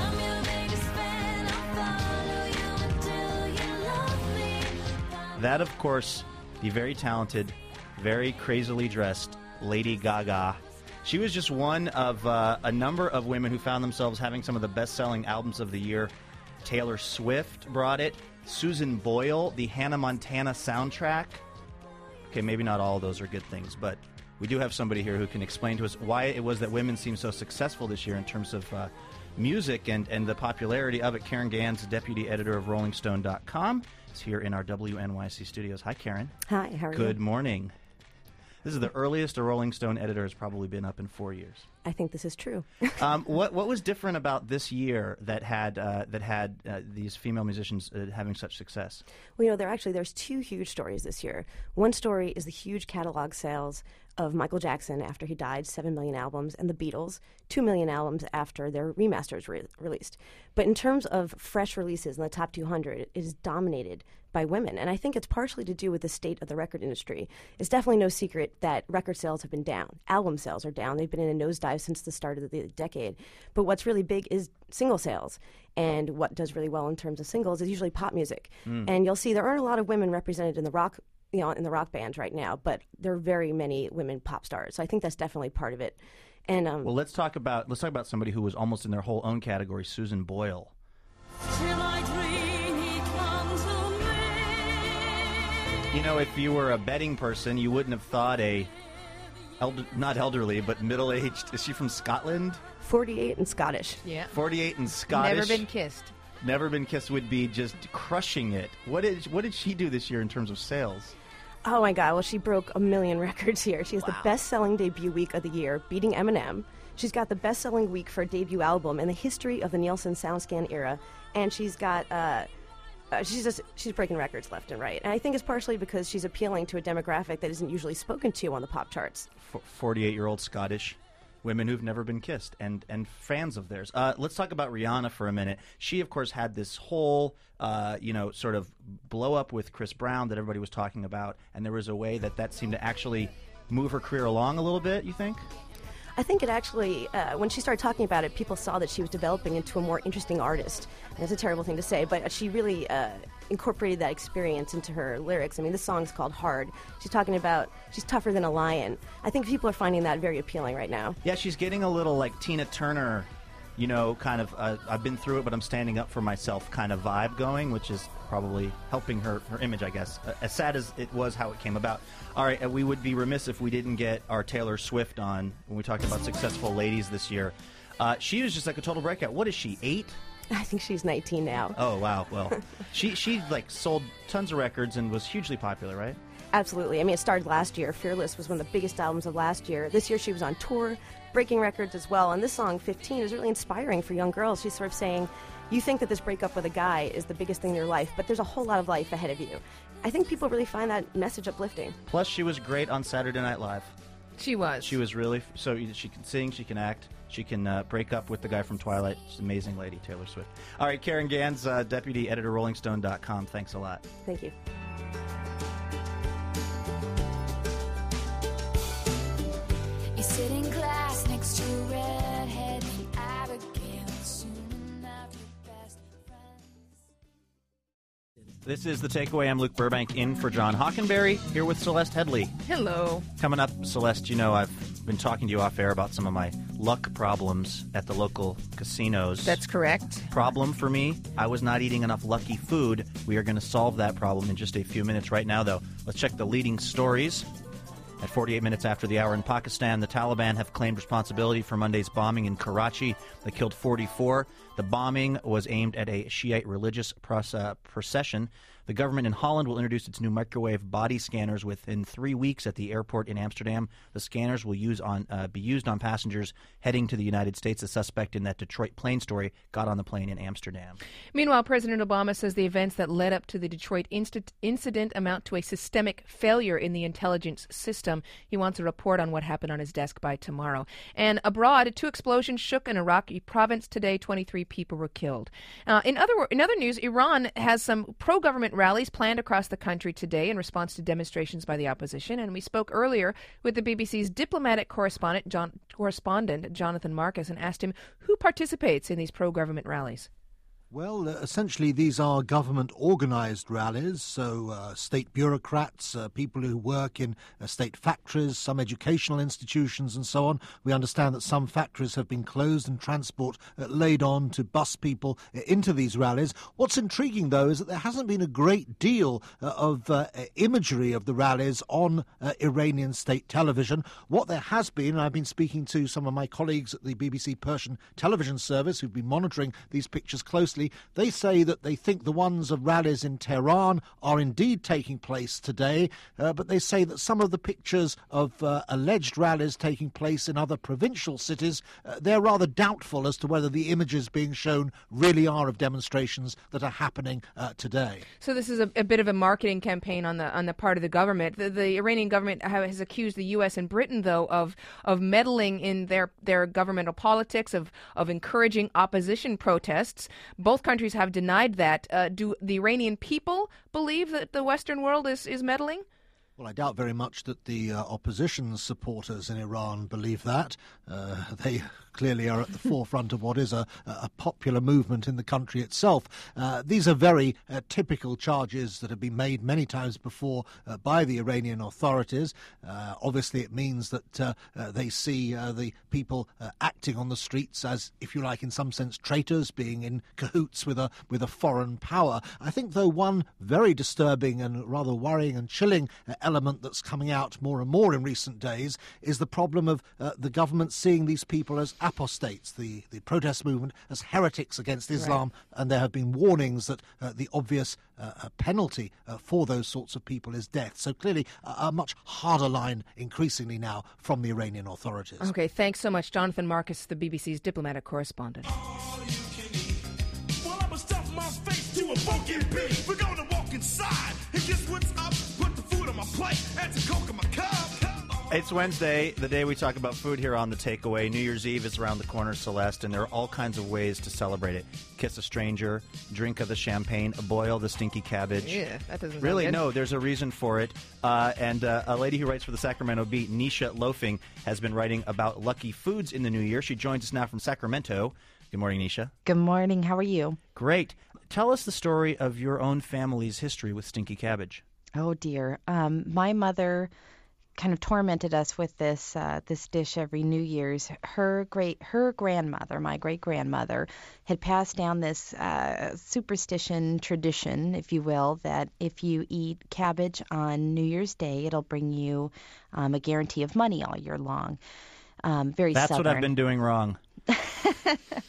That, of course, the very talented, very crazily dressed Lady Gaga. She was just one of uh, a number of women who found themselves having some of the best-selling albums of the year. Taylor Swift brought it. Susan Boyle, the Hannah Montana soundtrack. Okay, maybe not all of those are good things, but we do have somebody here who can explain to us why it was that women seemed so successful this year in terms of uh, music and, and the popularity of it. Karen Gans, deputy editor of Rolling Stone dot com, is here in our W N Y C studios. Hi, Karen. Hi, how are you? Good morning. This is the earliest a Rolling Stone editor has probably been up in four years. I think this is true. um, what what was different about this year that had uh, that had uh, these female musicians uh, having such success? Well, you know, there actually there's two huge stories this year. One story is the huge catalog sales of Michael Jackson after he died, seven million albums, and the Beatles, two million albums after their remasters were re- released. But in terms of fresh releases in the top two hundred, it is dominated by women. And I think it's partially to do with the state of the record industry. It's definitely no secret that record sales have been down. Album sales are down. They've been in a nosedive since the start of the decade. But what's really big is single sales. And what does really well in terms of singles is usually pop music. Mm. And you'll see there aren't a lot of women represented in the rock you know, in the rock bands right now, but there are very many women pop stars. So I think that's definitely part of it. And um, well, let's talk about let's talk about somebody who was almost in their whole own category, Susan Boyle. You know, if you were a betting person, you wouldn't have thought a, elder, not elderly, but middle-aged, is she from Scotland? forty-eight and Scottish. Yeah. forty-eight and Scottish. Never been kissed. Never Been Kissed would be just crushing it. What did, what did she do this year in terms of sales? Oh, my God. Well, she broke a million records here. She has wow. the best-selling debut week of the year, beating Eminem. She's got the best-selling week for a debut album in the history of the Nielsen SoundScan era. And she's got... Uh, Uh, she's just she's breaking records left and right, and I think it's partially because she's appealing to a demographic that isn't usually spoken to on the pop charts. forty-eight-year-old Scottish women who've never been kissed, and and fans of theirs. Uh, let's talk about Rihanna for a minute. She, of course, had this whole uh, you know sort of blow up with Chris Brown that everybody was talking about, and there was a way that that seemed to actually move her career along a little bit. You think? I think it actually, uh, when she started talking about it, people saw that she was developing into a more interesting artist. And that's a terrible thing to say, but she really uh, incorporated that experience into her lyrics. I mean, this song's called Hard. She's talking about she's tougher than a lion. I think people are finding that very appealing right now. Yeah, she's getting a little like Tina Turner, you know, kind of, uh, I've been through it, but I'm standing up for myself kind of vibe going, which is probably helping her, her image, I guess, uh, as sad as it was how it came about. All right, uh, we would be remiss if we didn't get our Taylor Swift on when we talked about successful ladies this year. Uh, she was just like a total breakout. What is she, eight? I think she's nineteen now. Oh, wow. Well, she, she like sold tons of records and was hugely popular, right? Absolutely. I mean, it started last year. Fearless was one of the biggest albums of last year. This year she was on tour, breaking records as well. And this song, fifteen, is really inspiring for young girls. She's sort of saying, You think that this breakup with a guy is the biggest thing in your life, but there's a whole lot of life ahead of you. I think people really find that message uplifting. Plus, she was great on Saturday Night Live. She was. She was really, so she can sing, she can act, she can uh, break up with the guy from Twilight. She's an amazing lady, Taylor Swift. All right, Karen Gans, uh, deputy editor, rolling stone dot com. Thanks a lot. Thank you. You sit in class next to a redhead named Abigail. Soon enough, your best friends. This is The Takeaway. I'm Luke Burbank in for John Hockenberry, here with Celeste Headley. Hello. Coming up, Celeste, you know I've been talking to you off air about some of my luck problems at the local casinos. That's correct. Problem for me, I was not eating enough lucky food. We are going to solve that problem in just a few minutes. Right now, though, let's check the leading stories. At forty-eight minutes after the hour in Pakistan, the Taliban have claimed responsibility for Monday's bombing in Karachi that killed forty-four. The bombing was aimed at a Shiite religious procession. The government in Holland will introduce its new microwave body scanners within three weeks at the airport in Amsterdam. The scanners will use on uh, be used on passengers heading to the United States. The suspect in that Detroit plane story got on the plane in Amsterdam. Meanwhile, President Obama says the events that led up to the Detroit inst- incident amount to a systemic failure in the intelligence system. He wants a report on what happened on his desk by tomorrow. And abroad, two explosions shook an Iraqi province today. twenty-three people were killed. Uh, in other in other news, Iran has some pro-government rallies planned across the country today in response to demonstrations by the opposition. And we spoke earlier with the B B C's diplomatic correspondent, John, correspondent Jonathan Marcus, and asked him who participates in these pro-government rallies. Well, uh, essentially, these are government-organised rallies, so uh, state bureaucrats, uh, people who work in uh, state factories, some educational institutions and so on. We understand that some factories have been closed and transport uh, laid on to bus people uh, into these rallies. What's intriguing, though, is that there hasn't been a great deal uh, of uh, imagery of the rallies on uh, Iranian state television. What there has been, and I've been speaking to some of my colleagues at the B B C Persian television service who've been monitoring these pictures closely. They say that they think the ones of rallies in Tehran are indeed taking place today, uh, but they say that some of the pictures of uh, alleged rallies taking place in other provincial cities, uh, they're rather doubtful as to whether the images being shown really are of demonstrations that are happening uh, today. So this is a, a bit of a marketing campaign on the on the part of the government. The, the Iranian government has accused the U S and Britain, though, of of meddling in their their governmental politics, of of encouraging opposition protests. Both countries have denied that. Uh, do the Iranian people believe that the Western world is, is meddling? Well, I doubt very much that the uh, opposition supporters in Iran believe that. Uh, they clearly are at the forefront of what is a, a popular movement in the country itself. Uh, these are very uh, typical charges that have been made many times before uh, by the Iranian authorities. Uh, obviously, it means that uh, uh, they see uh, the people uh, acting on the streets as, if you like, in some sense, traitors, being in cahoots with a with a foreign power. I think, though, one very disturbing and rather worrying and chilling uh, element that's coming out more and more in recent days is the problem of uh, the government seeing these people as apostates, the, the protest movement as heretics against Islam, right. And there have been warnings that uh, the obvious uh, penalty uh, for those sorts of people is death. So clearly uh, a much harder line increasingly now from the Iranian authorities. Okay, thanks so much, Jonathan Marcus, the B B C's diplomatic correspondent. Well, I'ma stuff my face to a funky beat. We're gonna walk inside and guess what's up? Put the food on my plate and some coke in my cup. It's Wednesday, the day we talk about food here on The Takeaway. New Year's Eve is around the corner, Celeste, and there are all kinds of ways to celebrate it. Kiss a stranger, drink of the champagne, boil the stinky cabbage. Yeah, that doesn't Really, sound good. no, there's a reason for it. Uh, and uh, a lady who writes for the Sacramento Beat, Nisha Loafing, has been writing about lucky foods in the new year. She joins us now from Sacramento. Good morning, Nisha. Good morning. How are you? Great. Tell us the story of your own family's history with stinky cabbage. Oh, dear. Um, my mother kind of tormented us with this uh, this dish every New Year's. Her great her grandmother, my great grandmother, had passed down this uh, superstition tradition, if you will, that if you eat cabbage on New Year's Day, it'll bring you um, a guarantee of money all year long. Um, very That's Southern. what I've been doing wrong.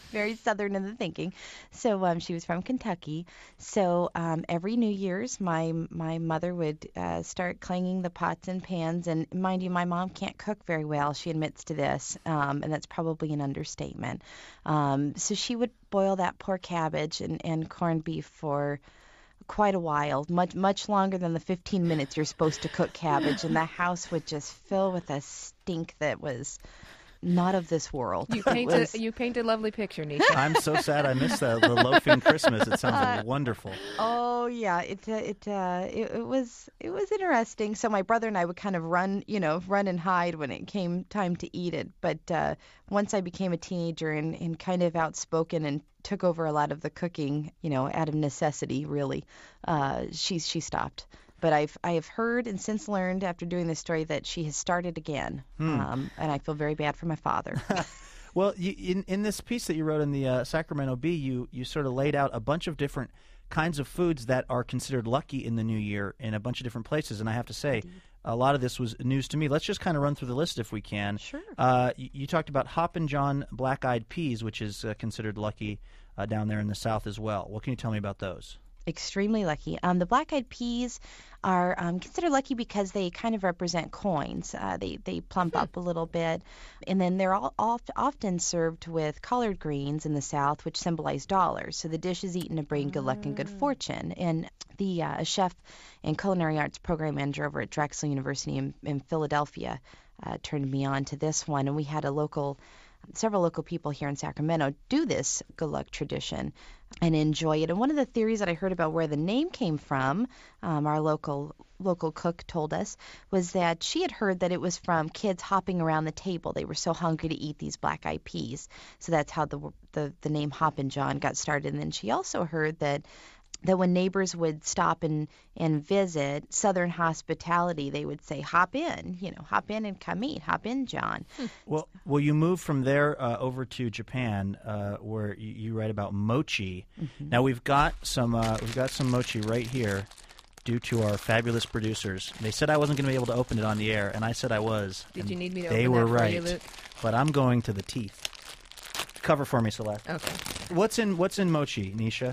very Southern in the thinking. So um, she was from Kentucky. So um, every New Year's, my my mother would uh, start clanging the pots and pans. And mind you, my mom can't cook very well. She admits to this, um, and that's probably an understatement. Um, so she would boil that poor cabbage and, and corned beef for quite a while, much much longer than the fifteen minutes you're supposed to cook cabbage, and the house would just fill with a stink that was not of this world. You It paint a, was- you paint a lovely picture, Nisha. I'm so sad I missed that. The loafing Christmas. It sounds Uh, wonderful. Oh yeah, it uh, it, uh, it it was it was interesting. So my brother and I would kind of run, you know, run and hide when it came time to eat it. But uh, once I became a teenager and, and kind of outspoken and took over a lot of the cooking, you know, out of necessity, really, uh, she she stopped. But I've I have heard and since learned after doing this story that she has started again, Hmm. um, and I feel very bad for my father. Well, you, in in this piece that you wrote in the uh, Sacramento Bee, you you sort of laid out a bunch of different kinds of foods that are considered lucky in the new year in a bunch of different places. And I have to say, a lot of this was news to me. Let's just kind of run through the list if we can. Sure. Uh, you, you talked about Hoppin' John black-eyed peas, which is uh, considered lucky uh, down there in the South as well. What can you tell me about those? Extremely lucky. Um, the black-eyed peas are um, considered lucky because they kind of represent coins. Uh, they they plump up a little bit, and then they're all oft, often served with collard greens in the South, which symbolize dollars. So the dish is eaten to bring good luck and good fortune. And the uh, chef and culinary arts program manager over at Drexel University in, in Philadelphia uh, turned me on to this one, and we had a local. Several local people here in Sacramento do this good luck tradition and enjoy it. And one of the theories that I heard about where the name came from, um, our local local cook told us, was that she had heard that it was from kids hopping around the table. They were so hungry to eat these black-eyed peas. So that's how the the, the name Hoppin' John got started. And then she also heard that that when neighbors would stop and, and visit, Southern hospitality, they would say, hop in, you know, hop in and come eat, hop in, John. Well, well, you moved from there uh, over to Japan, uh, where you, you write about mochi. Mhm. Now we've got some uh, we've got some mochi right here, due to our fabulous producers. They said I wasn't going to be able to open it on the air, and I said I was. Did and you need me to They open were that for right, you, Luke? but I'm going to the teeth. Cover for me, Celeste. Okay. What's in What's in mochi, Nisha?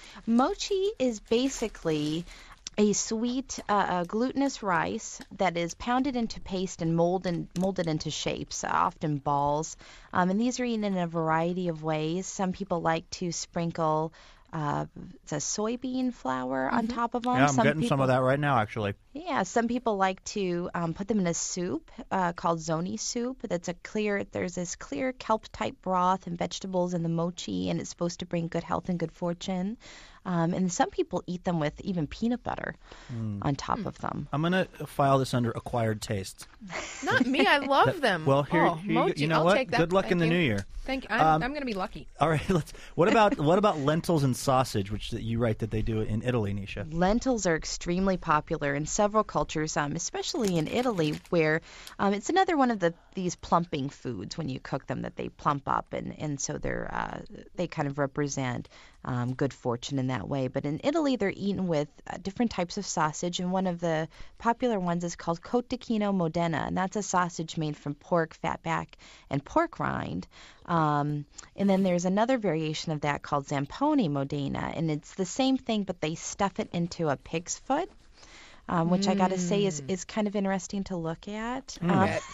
Mochi is basically a sweet uh, uh, glutinous rice that is pounded into paste and molded, molded into shapes, often balls. Um, and these are eaten in a variety of ways. Some people like to sprinkle uh, the soybean flour on top of them. Yeah, I'm some getting people, some of that right now, actually. Yeah, some people like to um, put them in a soup uh, called zoni soup. That's a clear. There's this clear kelp-type broth and vegetables in the mochi, and it's supposed to bring good health and good fortune. Um, and some people eat them with even peanut butter Mm. on top of them. I'm going to file this under acquired tastes. Not me. I love them. Well, here, oh, here you, go. mochi. you know I'll what? Take that. Good luck Thank in the you. new year. Thank you. I'm, Um, I'm going to be lucky. All right, let's. What about what about lentils and sausage, which that you write that they do in Italy, Nisha? Lentils are extremely popular in several cultures, um, especially in Italy, where um, it's another one of the these plumping foods when you cook them that they plump up, and and so they're uh, they kind of represent um, good fortune in that way. But in Italy, they're eaten with uh, different types of sausage, and one of the popular ones is called cotechino modena, and that's a sausage made from pork, fatback, and pork rind. Um, and then there's another variation of that called zamponi modena, and it's the same thing, but they stuff it into a pig's foot, um, which I got to say is, is kind of interesting to look at. Mm. Um, Bet.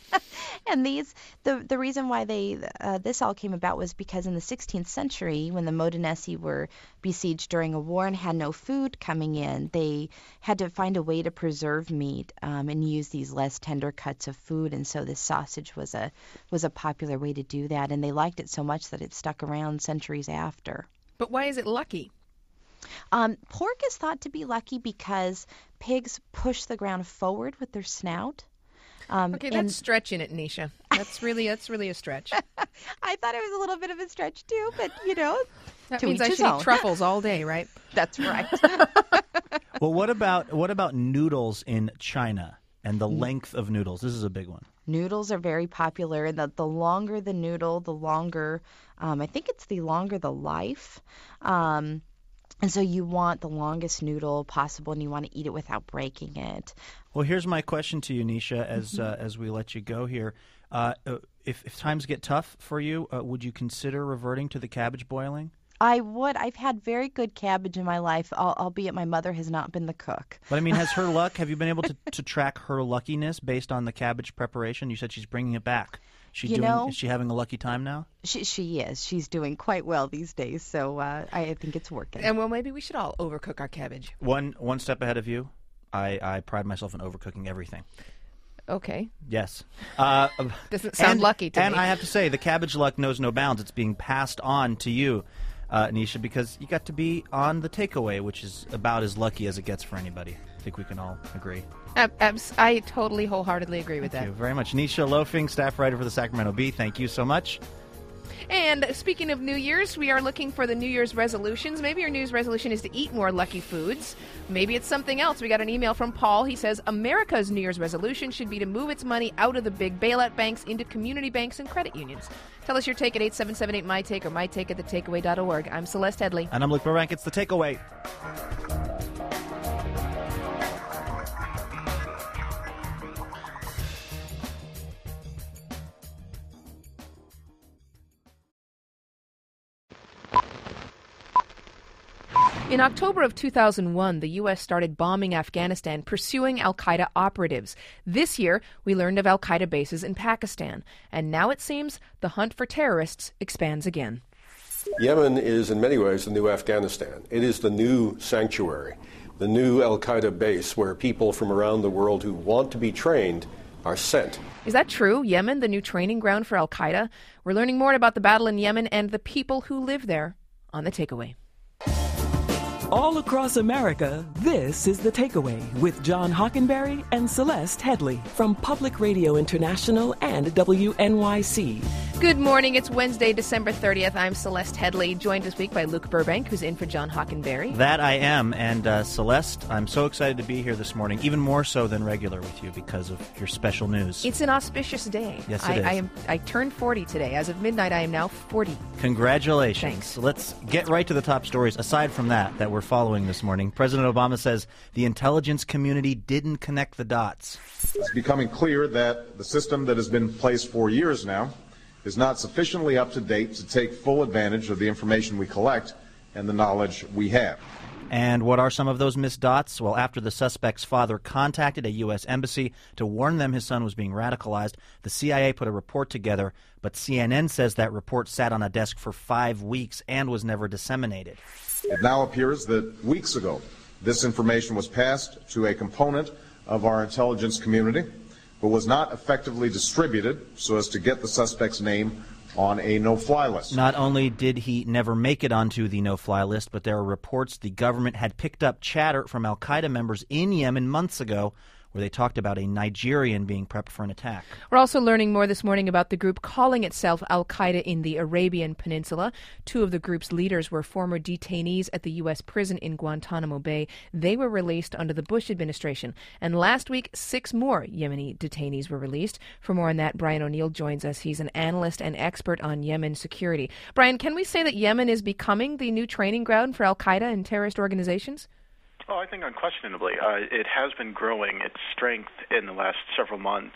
and these, the the reason why they uh, this all came about was because in the sixteenth century, when the Modenesi were besieged during a war and had no food coming in, they had to find a way to preserve meat um, and use these less tender cuts of food. And so this sausage was a was a popular way to do that, and they liked it so much that it stuck around centuries after. But why is it lucky? Um, pork is thought to be lucky because pigs push the ground forward with their snout. Um, Okay, and that's stretching it, Nisha. That's really that's really a stretch. I thought it was a little bit of a stretch too, but you know, That to means each I his should own. eat truffles all day, right? That's right. Well, what about what about noodles in China and Mm. the length of noodles? This is a big one. Noodles are very popular, and the, the longer the noodle, the longer, um, I think it's the longer the life. Um, and so you want the longest noodle possible, and you want to eat it without breaking it. Well, here's my question to you, Nisha, as uh, as we let you go here. Uh, if, if times get tough for you, uh, would you consider reverting to the cabbage boiling? I would. I've had very good cabbage in my life, al- albeit my mother has not been the cook. But, I mean, has her luck, have you been able to, to track her luckiness based on the cabbage preparation? You said she's bringing it back. She you doing, know, is she having a lucky time now? She, she is. She's doing quite well these days, so uh, I think it's working. And, well, maybe we should all overcook our cabbage. One one step ahead of you, I, I pride myself in overcooking everything. Okay. Yes. Uh, Doesn't sound and, lucky to and me. And I have to say, the cabbage luck knows no bounds. It's being passed on to you, uh, Nisha, because you got to be on the takeaway, which is about as lucky as it gets for anybody. I think we can all agree. Ab- abs- I totally wholeheartedly agree with Thank that. you very much. Nisha Loafing, staff writer for the Sacramento Bee, thank you so much. And speaking of New Year's, we are looking for the New Year's resolutions. Maybe your New Year's resolution is to eat more Lucky Foods. Maybe it's something else. We got an email from Paul. He says, America's New Year's resolution should be to move its money out of the big bailout banks into community banks and credit unions. Tell us your take at eight seven seven eight, M Y Take or my take at the takeaway dot org. I'm Celeste Headley. And I'm Luke Burbank. It's The Takeaway. In October of two thousand one, the U S started bombing Afghanistan, pursuing al-Qaeda operatives. This year, we learned of al-Qaeda bases in Pakistan. And now it seems the hunt for terrorists expands again. Yemen is in many ways the new Afghanistan. It is the new sanctuary, the new al-Qaeda base where people from around the world who want to be trained are sent. Is that true? Yemen, the new training ground for al-Qaeda? We're learning more about the battle in Yemen and the people who live there on The Takeaway. All across America, this is The Takeaway with John Hockenberry and Celeste Headley from Public Radio International and W N Y C. Good morning. It's Wednesday, December thirtieth. I'm Celeste Headley, joined this week by Luke Burbank, who's in for John Hockenberry. That I am. And uh, Celeste, I'm so excited to be here this morning, even more so than regular with you because of your special news. It's an auspicious day. Yes, it I, is. I, am, I turned forty today. As of midnight, I am now forty. Congratulations. Thanks. Let's get right to the top stories. Aside from that, that we're following this morning, President Obama says the intelligence community didn't connect the dots. It's becoming clear that the system that has been in place for years now is not sufficiently up to date to take full advantage of the information we collect and the knowledge we have. And what are some of those missed dots? Well, after the suspect's father contacted a U S embassy to warn them his son was being radicalized, the C I A put a report together, but C N N says that report sat on a desk for five weeks and was never disseminated. It now appears that weeks ago, this information was passed to a component of our intelligence community, but was not effectively distributed so as to get the suspect's name on a no-fly list. Not only did he never make it onto the no-fly list, but there are reports the government had picked up chatter from al-Qaeda members in Yemen months ago where they talked about a Nigerian being prepped for an attack. We're also learning more this morning about the group calling itself al-Qaeda in the Arabian Peninsula. Two of the group's leaders were former detainees at the U S prison in Guantanamo Bay. They were released under the Bush administration. And last week, six more Yemeni detainees were released. For more on that, Brian O'Neill joins us. He's an analyst and expert on Yemen security. Brian, can we say that Yemen is becoming the new training ground for al-Qaeda and terrorist organizations? Oh, I think unquestionably. Uh, it has been growing its strength in the last several months.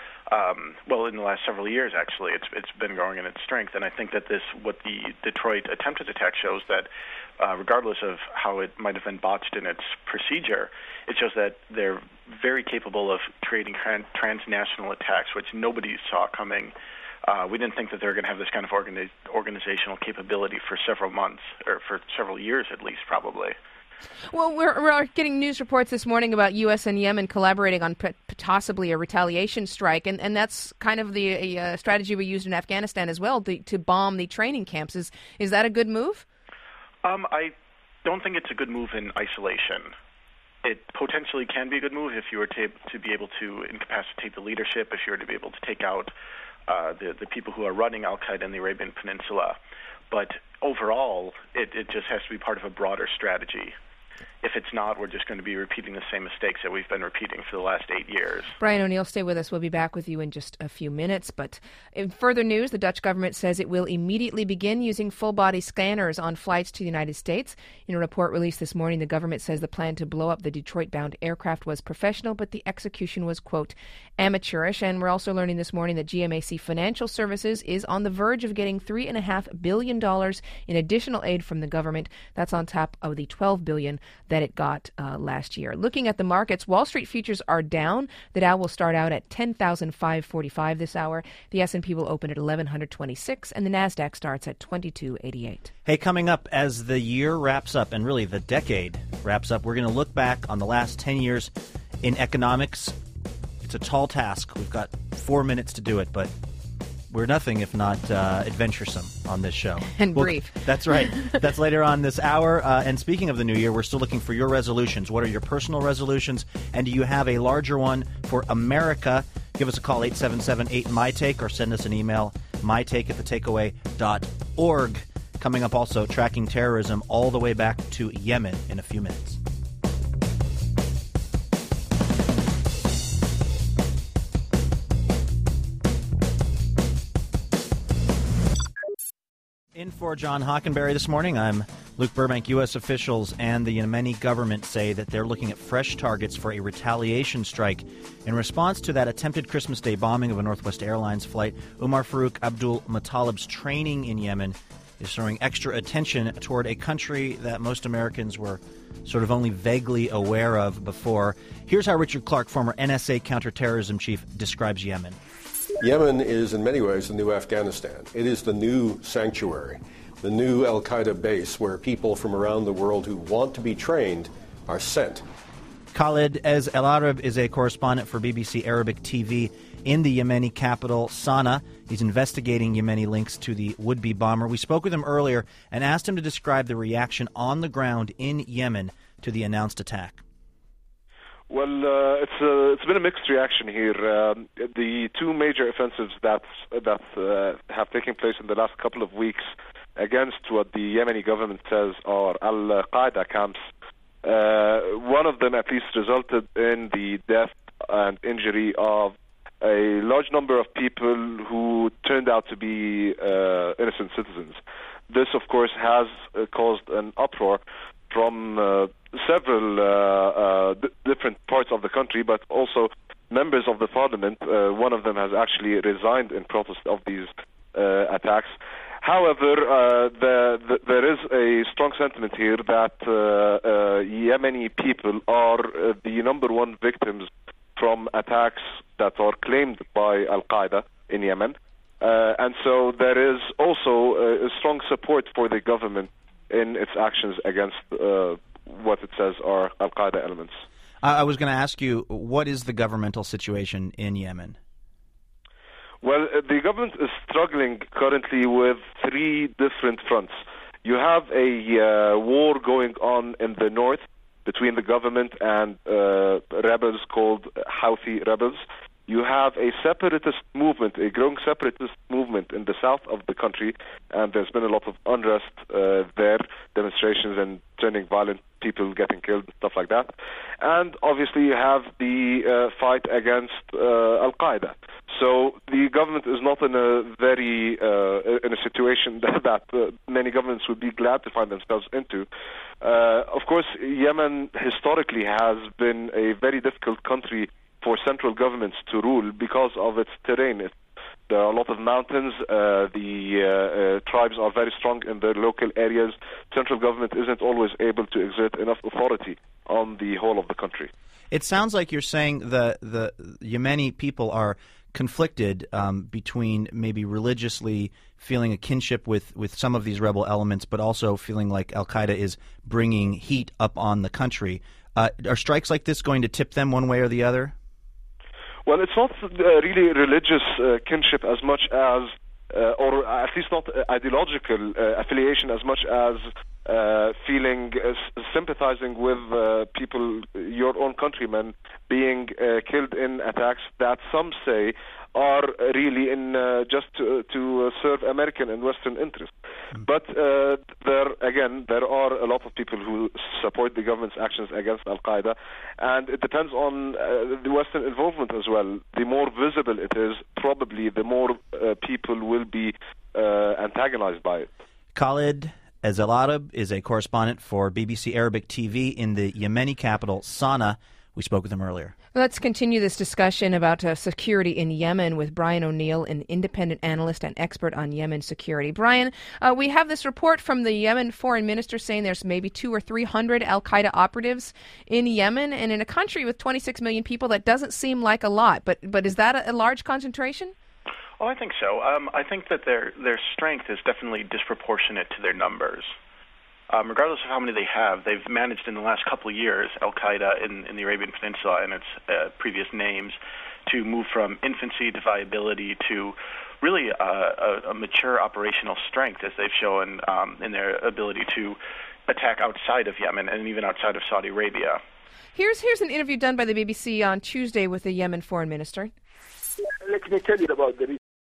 Um, well, in the last several years, actually, it's it's been growing in its strength. And I think that this, what the Detroit attempted attack shows, that uh, regardless of how it might have been botched in its procedure, it shows that they're very capable of creating tran- transnational attacks, which nobody saw coming. Uh, we didn't think that they were going to have this kind of organi- organizational capability for several months, or for several years at least, probably. Well, we're, we're getting news reports this morning about U S and Yemen collaborating on p- possibly a retaliation strike, and, and that's kind of the uh, strategy we used in Afghanistan as well, to, to bomb the training camps. Is, is that a good move? Um, I don't think it's a good move in isolation. It potentially can be a good move if you were to, to be able to incapacitate the leadership, if you were to be able to take out uh, the, the people who are running al-Qaeda in the Arabian Peninsula. But overall, it, it just has to be part of a broader strategy. if it's not, we're just going to be repeating the same mistakes that we've been repeating for the last eight years. Brian O'Neill, stay with us. We'll be back with you in just a few minutes. But in further news, the Dutch government says it will immediately begin using full-body scanners on flights to the United States. In a report released this morning, the government says the plan to blow up the Detroit-bound aircraft was professional, but the execution was, quote, amateurish. And we're also learning this morning that G M A C Financial Services is on the verge of getting three point five billion dollars in additional aid from the government. That's on top of the twelve billion dollars that it got uh, last year. Looking at the markets, Wall Street futures are down. The Dow will start out at ten thousand five hundred forty-five this hour. The S and P will open at eleven twenty-six, and the Nasdaq starts at twenty-two eighty-eight. Hey, coming up as the year wraps up, and really the decade wraps up, we're going to look back on the last ten years in economics. It's a tall task. We've got four minutes to do it, but we're nothing if not uh, adventuresome on this show. And Well, brief. That's right. That's later on this hour. Uh, and speaking of the new year, we're still looking for your resolutions. What are your personal resolutions? And do you have a larger one for America? Give us a call, eight seven seven eight, M Y Take, or send us an email, mytake at the takeaway dot org. Coming up also, tracking terrorism all the way back to Yemen in a few minutes. In for John Hockenberry this morning, I'm Luke Burbank. U S officials and the Yemeni government say that they're looking at fresh targets for a retaliation strike. In response to that attempted Christmas Day bombing of a Northwest Airlines flight, Umar Farouk Abdul Muttalib's training in Yemen is throwing extra attention toward a country that most Americans were sort of only vaguely aware of before. Here's how Richard Clark, former N S A counterterrorism chief, describes Yemen. Yemen is in many ways the new Afghanistan. It is the new sanctuary, the new al-Qaeda base where people from around the world who want to be trained are sent. Khalid Ez El Arab is a correspondent for B B C Arabic T V in the Yemeni capital, Sana'a. He's investigating Yemeni links to the would-be bomber. We spoke with him earlier and asked him to describe the reaction on the ground in Yemen to the announced attack. Well, uh, it's uh, it's been a mixed reaction here. Um, the two major offensives that that uh, have taken place in the last couple of weeks against what the Yemeni government says are al-Qaeda camps, uh, one of them at least resulted in the death and injury of a large number of people who turned out to be uh, innocent citizens. This, of course, has uh, caused an uproar from uh, several uh, uh, d- different parts of the country, but also members of the parliament. Uh, one of them has actually resigned in protest of these uh, attacks. However, uh, the, the, there is a strong sentiment here that uh, uh, Yemeni people are uh, the number one victims from attacks that are claimed by al-Qaeda in Yemen. Uh, and so there is also uh, a strong support for the government in its actions against uh, what it says are al-Qaeda elements. I was going to ask you, what is the governmental situation in Yemen? Well, uh, the government is struggling currently with three different fronts. You have a uh, war going on in the north between the government and uh, rebels called Houthi rebels. You have a separatist movement, a growing separatist movement in the south of the country, and there's been a lot of unrest uh, there, demonstrations and turning violent, people getting killed, stuff like that. And obviously you have the uh, fight against uh, al-Qaeda. So the government is not in a very, uh, in a situation that, that uh, many governments would be glad to find themselves into. Uh, of course, Yemen historically has been a very difficult country for central governments to rule because of its terrain. It, there are a lot of mountains. Uh, the uh, uh, tribes are very strong in their local areas. Central government isn't always able to exert enough authority on the whole of the country. It sounds like you're saying the, the Yemeni people are conflicted um, between maybe religiously feeling a kinship with, with some of these rebel elements, but also feeling like al-Qaeda is bringing heat up on the country. Uh, are strikes like this going to tip them one way or the other? Well, it's not uh, really religious uh, kinship as much as, uh, or at least not uh, ideological uh, affiliation as much as uh, feeling, uh, sympathizing with uh, people, your own countrymen, being uh, killed in attacks that some say are really in uh, just to, to serve American and Western interests. But uh, there, again, there are a lot of people who support the government's actions against Al-Qaeda, and it depends on uh, the Western involvement as well. The more visible it is, probably the more uh, people will be uh, antagonized by it. Khalid Ezelarab is a correspondent for B B C Arabic T V in the Yemeni capital, Sana'a. We spoke with him earlier. Let's continue this discussion about uh, security in Yemen with Brian O'Neill, an independent analyst and expert on Yemen security. Brian, uh, we have this report from the Yemen foreign minister saying there's maybe two or three hundred Al-Qaeda operatives in Yemen, and in a country with twenty-six million people, that doesn't seem like a lot. But but is that a, a large concentration? Oh, I think so. Um, I think that their their strength is definitely disproportionate to their numbers. Um, regardless of how many they have, they've managed in the last couple of years, Al-Qaeda in, in the Arabian Peninsula and its uh, previous names, to move from infancy to viability to really uh, a, a mature operational strength, as they've shown um, in their ability to attack outside of Yemen and even outside of Saudi Arabia. Here's here's an interview done by the B B C on Tuesday with the Yemen foreign minister. Let me tell you about the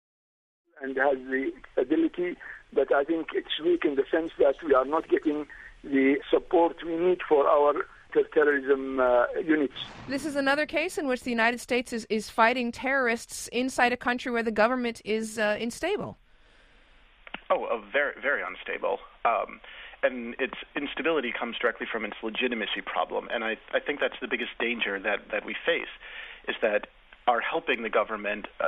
and has the ability, but I think it's weak in the sense that we are not getting the support we need for our terrorism uh, units. This is another case in which the United States is, is fighting terrorists inside a country where the government is uh, unstable. Oh, uh, very, very unstable. Um, and its instability comes directly from its legitimacy problem. And I, I think that's the biggest danger that, that we face, is that our helping the government uh,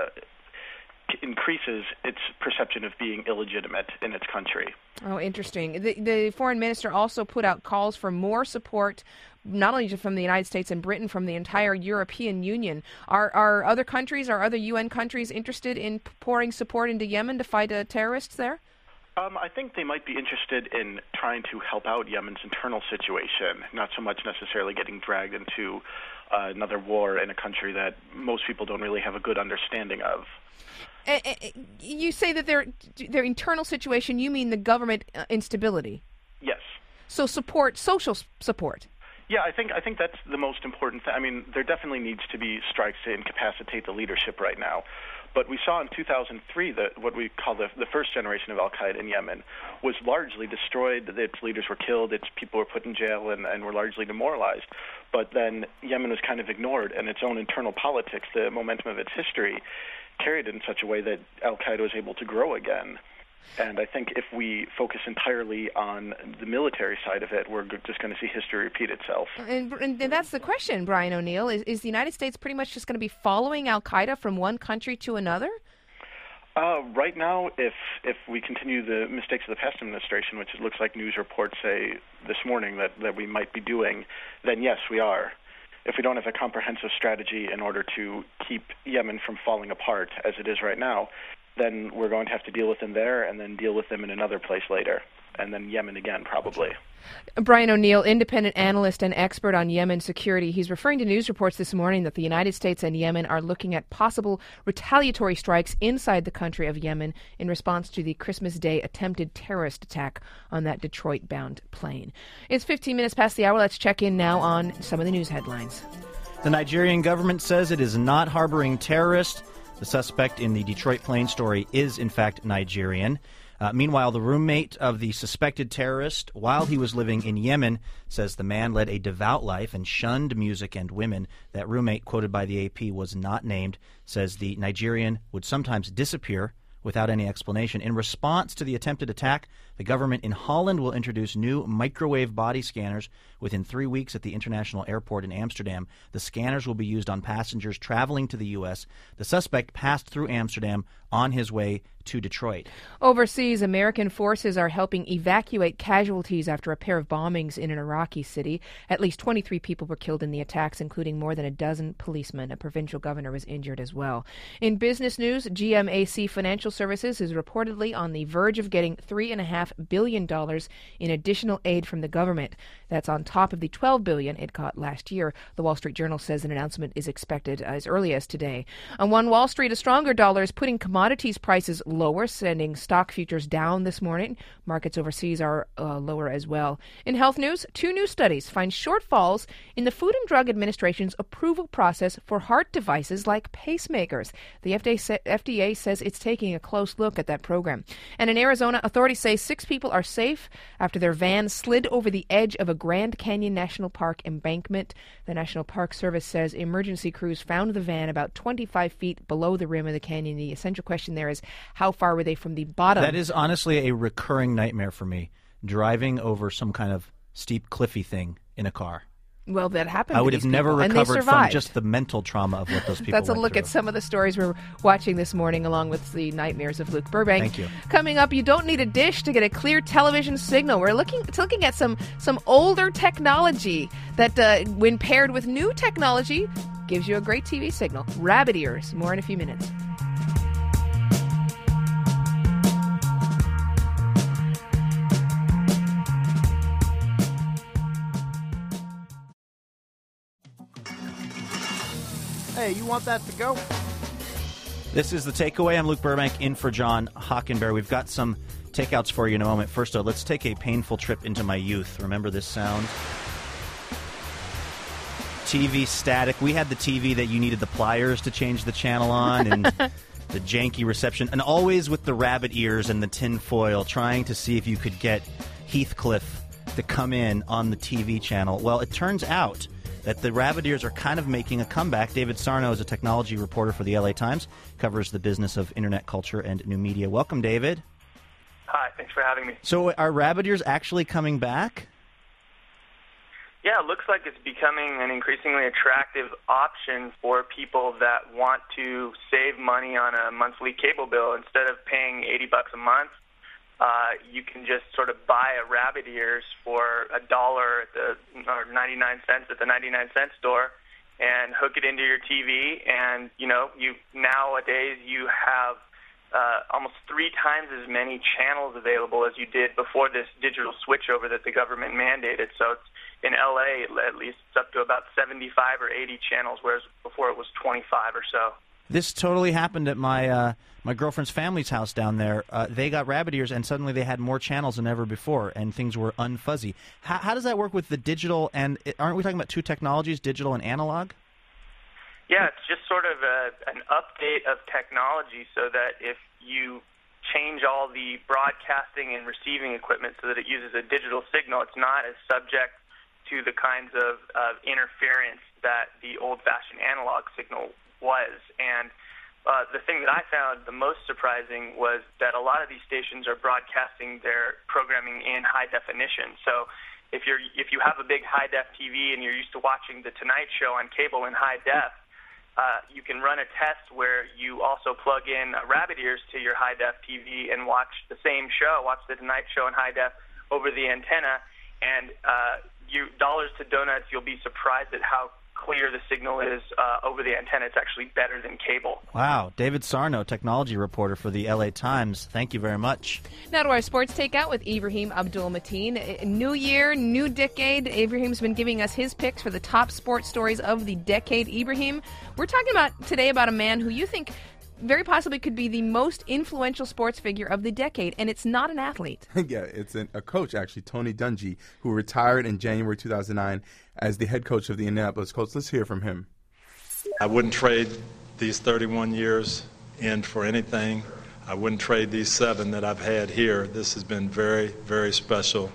increases its perception of being illegitimate in its country. Oh, interesting. The, the foreign minister also put out calls for more support, not only from the United States and Britain, from the entire European Union. Are are other countries, are other U N countries interested in pouring support into Yemen to fight uh, terrorists there? Um, I think they might be interested in trying to help out Yemen's internal situation, not so much necessarily getting dragged into uh, another war in a country that most people don't really have a good understanding of. Uh, you say that their their internal situation, you mean the government uh, instability? Yes. So support, social s- support. Yeah, I think I think that's the most important thing. I mean, there definitely needs to be strikes to incapacitate the leadership right now. But we saw in two thousand three that what we call the, the first generation of Al-Qaeda in Yemen was largely destroyed. Its leaders were killed, its people were put in jail, and, and were largely demoralized. But then Yemen was kind of ignored, and its own internal politics, the momentum of its history, carried it in such a way that Al-Qaeda was able to grow again. And I think if we focus entirely on the military side of it, we're just going to see history repeat itself. And, and that's the question, Brian O'Neill. Is, is the United States pretty much just going to be following Al-Qaeda from one country to another? Uh, right now, if if we continue the mistakes of the past administration, which it looks like news reports say this morning that, that we might be doing, then yes, we are. If we don't have a comprehensive strategy in order to keep Yemen from falling apart as it is right now, then we're going to have to deal with them there and then deal with them in another place later, and then Yemen again, probably. Brian O'Neill, independent analyst and expert on Yemen security. He's referring to news reports this morning that the United States and Yemen are looking at possible retaliatory strikes inside the country of Yemen in response to the Christmas Day attempted terrorist attack on that Detroit-bound plane. It's fifteen minutes past the hour. Let's check in now on some of the news headlines. The Nigerian government says it is not harboring terrorists. The suspect in the Detroit plane story is, in fact, Nigerian. Uh, meanwhile, the roommate of the suspected terrorist, while he was living in Yemen, says the man led a devout life and shunned music and women. That roommate, quoted by the A P, was not named, says the Nigerian would sometimes disappear without any explanation. In response to the attempted attack, the government in Holland will introduce new microwave body scanners within three weeks at the international airport in Amsterdam. The scanners will be used on passengers traveling to the U S. The suspect passed through Amsterdam on his way to Detroit. Overseas, American forces are helping evacuate casualties after a pair of bombings in an Iraqi city. At least twenty-three people were killed in the attacks, including more than a dozen policemen. A provincial governor was injured as well. In business news, G M A C Financial Services is reportedly on the verge of getting three point five billion dollars in additional aid from the government. That's on top of the twelve billion dollars it got last year. The Wall Street Journal says an announcement is expected as early as today. On One Wall Street, a stronger dollar is putting commodities prices lower, sending stock futures down this morning. Markets overseas are uh, lower as well. In health news, two new studies find shortfalls in the Food and Drug Administration's approval process for heart devices like pacemakers. The F D A, sa- F D A says it's taking a close look at that program. And in Arizona, authorities say six Six people are safe after their van slid over the edge of a Grand Canyon National Park embankment. The National Park Service says emergency crews found the van about twenty-five feet below the rim of the canyon. The essential question there is, how far were they from the bottom? That is honestly a recurring nightmare for me, driving over some kind of steep, cliffy thing in a car. Well, that happened I to would these have never people, and they recovered from survived. just the mental trauma of what those people That's a went look through. at some of the stories we're watching this morning, along with the nightmares of Luke Burbank. Thank you. Coming up, you don't need a dish to get a clear television signal. We're looking looking at some some older technology that, uh, when paired with new technology, gives you a great T V signal. Rabbit ears. More in a few minutes. Hey, you want that to go? This is The Takeaway. I'm Luke Burbank, in for John Hockenberry. We've got some takeouts for you in a moment. First, though, let's take a painful trip into my youth. Remember this sound? T V static. We had the T V that you needed the pliers to change the channel on, and the janky reception, and always with the rabbit ears and the tin foil, trying to see if you could get Heathcliff to come in on the T V channel. Well, it turns out that the rabbit ears are kind of making a comeback. David Sarno is a technology reporter for the L A Times, covers the business of internet culture and new media. Welcome, David. Hi, thanks for having me. So are rabbit ears actually coming back? Yeah, it looks like it's becoming an increasingly attractive option for people that want to save money on a monthly cable bill. Instead of paying eighty bucks a month, Uh, you can just sort of buy a rabbit ears for a dollar at the or ninety-nine cents at the ninety-nine cent store, and hook it into your T V. And you know, you nowadays you have uh, almost three times as many channels available as you did before this digital switchover that the government mandated. So it's, in L A, at least, it's up to about seventy-five or eighty channels, whereas before it was twenty-five or so. This totally happened at my uh, my girlfriend's family's house down there. Uh, they got rabbit ears, and suddenly they had more channels than ever before, and things were unfuzzy. How, how does that work with the digital? And aren't we talking about two technologies, digital and analog? Yeah, it's just sort of a, an update of technology so that if you change all the broadcasting and receiving equipment so that it uses a digital signal, it's not as subject to the kinds of, of interference that the old-fashioned analog signal was. And uh, the thing that I found the most surprising was that a lot of these stations are broadcasting their programming in high definition. So if you're if you have a big high def T V and you're used to watching The Tonight Show on cable in high def, uh, you can run a test where you also plug in uh, rabbit ears to your high def T V and watch the same show, watch The Tonight Show in high def over the antenna, and uh, you dollars to donuts, you'll be surprised at how clear the signal is uh, over the antenna. It's actually better than cable. Wow. David Sarno, technology reporter for the L A Times. Thank you very much. Now to our sports takeout with Ibrahim Abdul-Mateen. New year, new decade. Ibrahim's been giving us his picks for the top sports stories of the decade. Ibrahim, we're talking about today about a man who you think very possibly could be the most influential sports figure of the decade, and it's not an athlete. Yeah, it's an, a coach, actually, Tony Dungy, who retired in January two thousand nine as the head coach of the Indianapolis Colts. Let's hear from him. I wouldn't trade these thirty-one years in for anything. I wouldn't trade these seven that I've had here. This has been very, very special.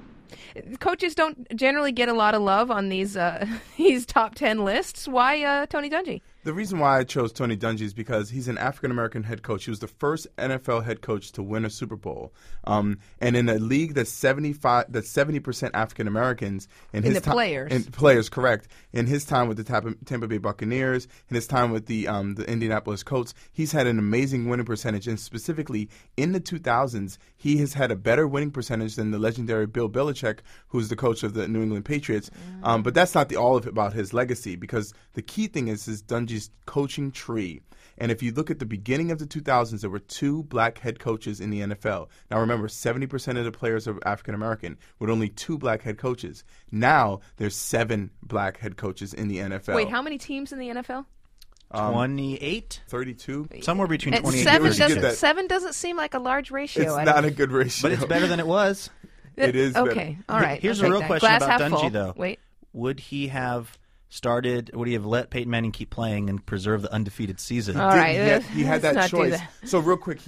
Coaches don't generally get a lot of love on these uh, these top ten lists. Why uh, Tony Dungy? The reason why I chose Tony Dungy is because he's an African-American head coach. He was the first N F L head coach to win a Super Bowl. Um, and in a league that's seventy-five, that's seventy percent African-Americans. In, in his the ti- players. In players, correct. In his time with the Tampa, Tampa Bay Buccaneers, in his time with the um, the Indianapolis Colts, he's had an amazing winning percentage. And specifically, in the two thousands, he has had a better winning percentage than the legendary Bill Belichick, who's the coach of the New England Patriots. Mm. Um, but that's not the all of it about his legacy, because the key thing is, is Dungy's coaching tree. And if you look at the beginning of the two thousands, there were two black head coaches in the N F L. Now remember, seventy percent of the players are African American, with only two black head coaches. Now there's seven black head coaches in the N F L. Wait, how many teams in the N F L? Um, twenty-eight? thirty-two? Somewhere between And twenty-eight seven and thirty-two. doesn't seven doesn't seem like a large ratio. It's I not don't- a good ratio. But it's better than it was. It is better. Okay, all right. Here's I'll a take real that. question Glass about half Dungy, full. though. Wait. Would he have started, would he have let Peyton Manning keep playing and preserve the undefeated season? All right. He had, he had Let's that not do choice. that. So real quick, he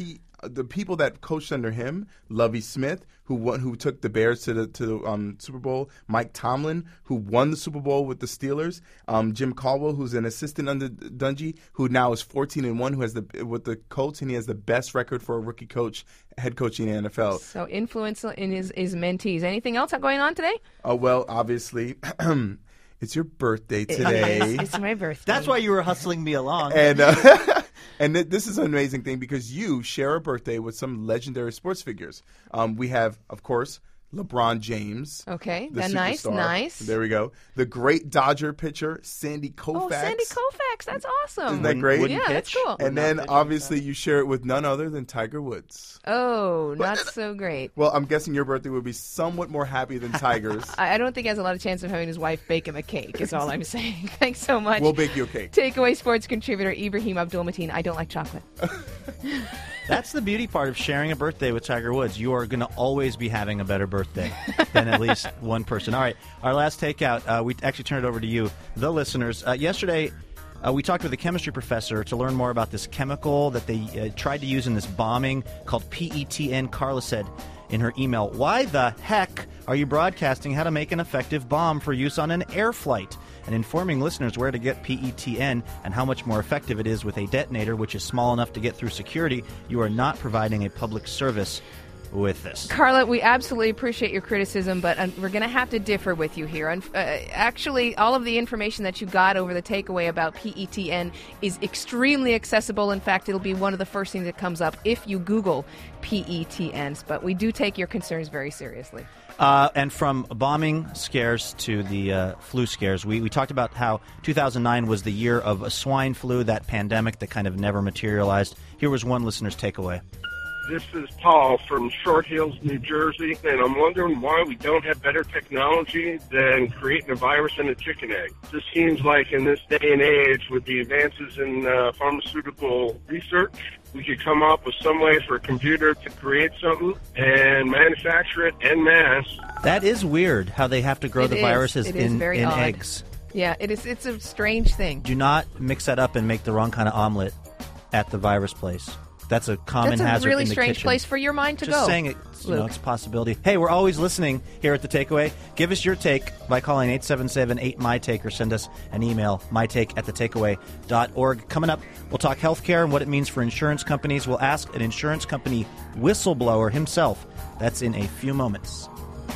the people that coached under him, Lovie Smith, who won, who took the Bears to the to the um, Super Bowl, Mike Tomlin, who won the Super Bowl with the Steelers, um, Jim Caldwell, who's an assistant under Dungy, who now is fourteen and one, who has the with the Colts, and he has the best record for a rookie coach, head coaching in the N F L. So influential in his, his mentees. Anything else going on today? Oh, well, obviously, it's your birthday today. It's, it's my birthday. That's why you were hustling me along. And uh, and th- this is an amazing thing because you share a birthday with some legendary sports figures. Um, we have, of course, LeBron James. Okay, the that nice, superstar. nice. There we go. The great Dodger pitcher, Sandy Koufax. Oh, Sandy Koufax, that's awesome. Isn't that great? Yeah, that's cool. And then, obviously, you share it with none other than Tiger Woods. Oh, not so great. Well, I'm guessing your birthday would be somewhat more happy than Tiger's. I I don't think he has a lot of chance of having his wife bake him a cake, is all I'm saying. Thanks so much. We'll bake you a cake. Takeaway sports contributor Ibrahim Abdul-Mateen. I don't like chocolate. That's the beauty part of sharing a birthday with Tiger Woods. You are going to always be having a better birthday than at least one person. All right, our last takeout, uh, we actually turn it over to you, the listeners. Uh, yesterday, uh, we talked with a chemistry professor to learn more about this chemical that they uh, tried to use in this bombing called P E T N. Carla said in her email, why the heck are you broadcasting how to make an effective bomb for use on an air flight? And informing listeners where to get P E T N and how much more effective it is with a detonator, which is small enough to get through security. You are not providing a public service with this. Carla, we absolutely appreciate your criticism, but uh, we're going to have to differ with you here. And uh, actually, all of the information that you got over the takeaway about P E T N is extremely accessible. In fact, it'll be one of the first things that comes up if you Google P E T Ns. But we do take your concerns very seriously. Uh, and from bombing scares to the uh, flu scares, we, we talked about how two thousand nine was the year of a swine flu, that pandemic that kind of never materialized. Here was one listener's takeaway. This is Paul from Short Hills, New Jersey, and I'm wondering why we don't have better technology than creating a virus in a chicken egg. This seems like in this day and age, with the advances in uh, pharmaceutical research, we could come up with some way for a computer to create something and manufacture it en masse. That is weird how they have to grow It the is. viruses It is in, very in odd. eggs. Yeah, it is. It's a strange thing. Do not mix that up and make the wrong kind of omelet at the virus place. That's a common That's a hazard really in the strange kitchen. place for your mind to Just go. saying it, you know, Luke. it's a possibility. Hey, we're always listening here at The Takeaway. Give us your take by calling eight seven seven eight M Y Take or send us an email, mytake at the takeaway dot org. Coming up, we'll talk healthcare and what it means for insurance companies. We'll ask an insurance company whistleblower himself. That's in a few moments.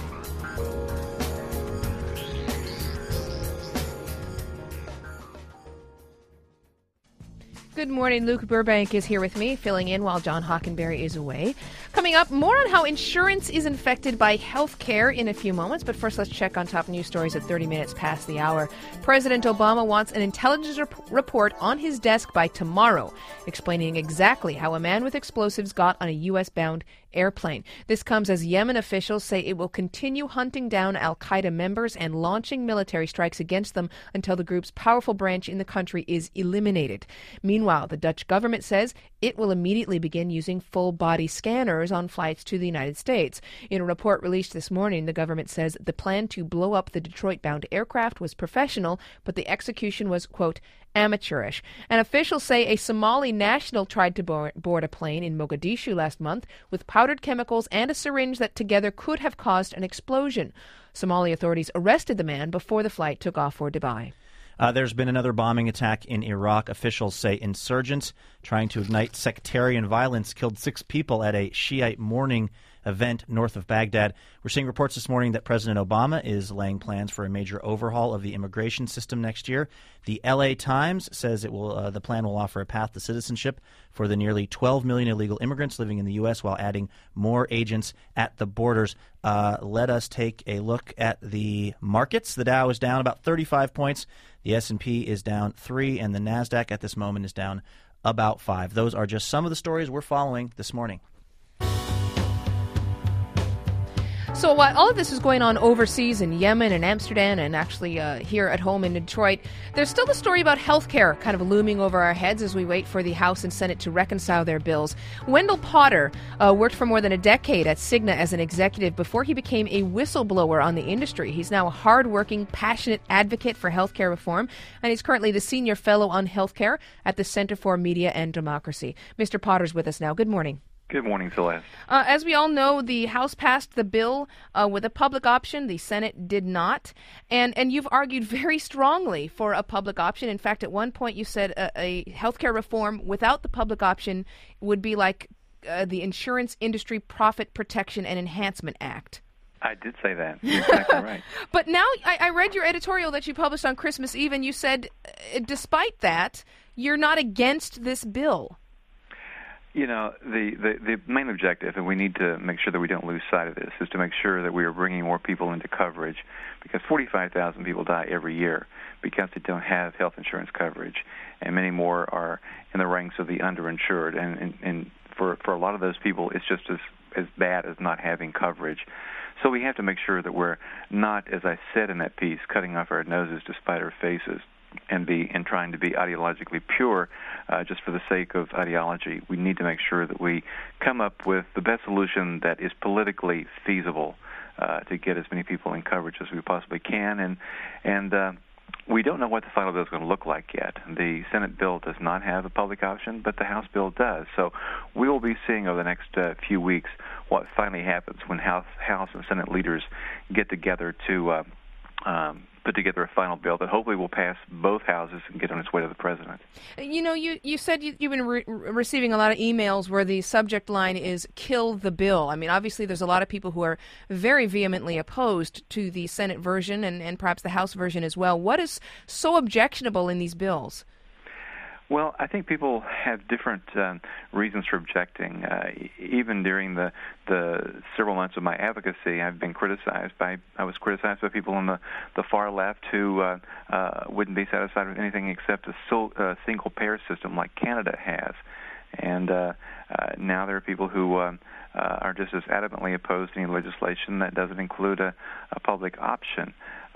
Good morning. Luke Burbank is here with me, filling in while John Hockenberry is away. Coming up, more on how insurance is infected by health care in a few moments. But first, let's check on top news stories at thirty minutes past the hour. President Obama wants an intelligence rep- report on his desk by tomorrow, explaining exactly how a man with explosives got on a U S-bound airplane. This comes as Yemen officials say it will continue hunting down al-Qaeda members and launching military strikes against them until the group's powerful branch in the country is eliminated. Meanwhile, the Dutch government says it will immediately begin using full-body scanners on flights to the United States. In a report released this morning, the government says the plan to blow up the Detroit-bound aircraft was professional, but the execution was, quote, amateurish. And officials say a Somali national tried to board, board a plane in Mogadishu last month with powdered chemicals and a syringe that together could have caused an explosion. Somali authorities arrested the man before the flight took off for Dubai. Uh, there's been another bombing attack in Iraq. Officials say insurgents trying to ignite sectarian violence killed six people at a Shiite mourning event north of Baghdad. We're seeing reports this morning that President Obama is laying plans for a major overhaul of the immigration system next year. The L A Times says it will. Uh, the plan will offer a path to citizenship for the nearly twelve million illegal immigrants living in the U S while adding more agents at the borders. Uh, let us take a look at the markets. The Dow is down about thirty-five points. The S and P is down three, and the NASDAQ at this moment is down about five. Those are just some of the stories we're following this morning. So while all of this is going on overseas in Yemen and Amsterdam and actually uh, here at home in Detroit, there's still the story about health care kind of looming over our heads as we wait for the House and Senate to reconcile their bills. Wendell Potter uh, worked for more than a decade at Cigna as an executive before he became a whistleblower on the industry. He's now a hardworking, passionate advocate for health care reform, and he's currently the senior fellow on health care at the Center for Media and Democracy. Mister Potter's with us now. Good morning. Good morning, Celeste. Uh, as we all know, the House passed the bill uh, with a public option. The Senate did not. And and you've argued very strongly for a public option. In fact, at one point you said a, a health care reform without the public option would be like uh, the Insurance Industry Profit Protection and Enhancement Act. I did say that. You're exactly right. But now I, I read your editorial that you published on Christmas Eve, and you said, uh, despite that, you're not against this bill. You know, the, the, the main objective, and we need to make sure that we don't lose sight of this, is to make sure that we are bringing more people into coverage, because forty-five thousand people die every year because they don't have health insurance coverage, and many more are in the ranks of the underinsured. And, and, and for, for a lot of those people, it's just as, as bad as not having coverage. So we have to make sure that we're not, as I said in that piece, cutting off our noses to spite our faces. And be and trying to be ideologically pure uh, just for the sake of ideology. We need to make sure that we come up with the best solution that is politically feasible uh, to get as many people in coverage as we possibly can. And and uh, we don't know what the final bill is going to look like yet. The Senate bill does not have a public option, but the House bill does. So we will be seeing over the next uh, few weeks what finally happens when House, House and Senate leaders get together to uh, um, put together a final bill that hopefully will pass both houses and get on its way to the president. You know, you, you said you, you've been re- receiving a lot of emails where the subject line is kill the bill. I mean, obviously there's a lot of people who are very vehemently opposed to the Senate version and, and perhaps the House version as well. What is so objectionable in these bills? Well, I think people have different um, reasons for objecting. Uh, even during the the several months of my advocacy, I've been criticized by I was criticized by people on the, the far left who uh, uh, wouldn't be satisfied with anything except a so, uh, single payer system like Canada has. And uh, uh, now there are people who uh, uh, are just as adamantly opposed to any legislation that doesn't include a, a public option.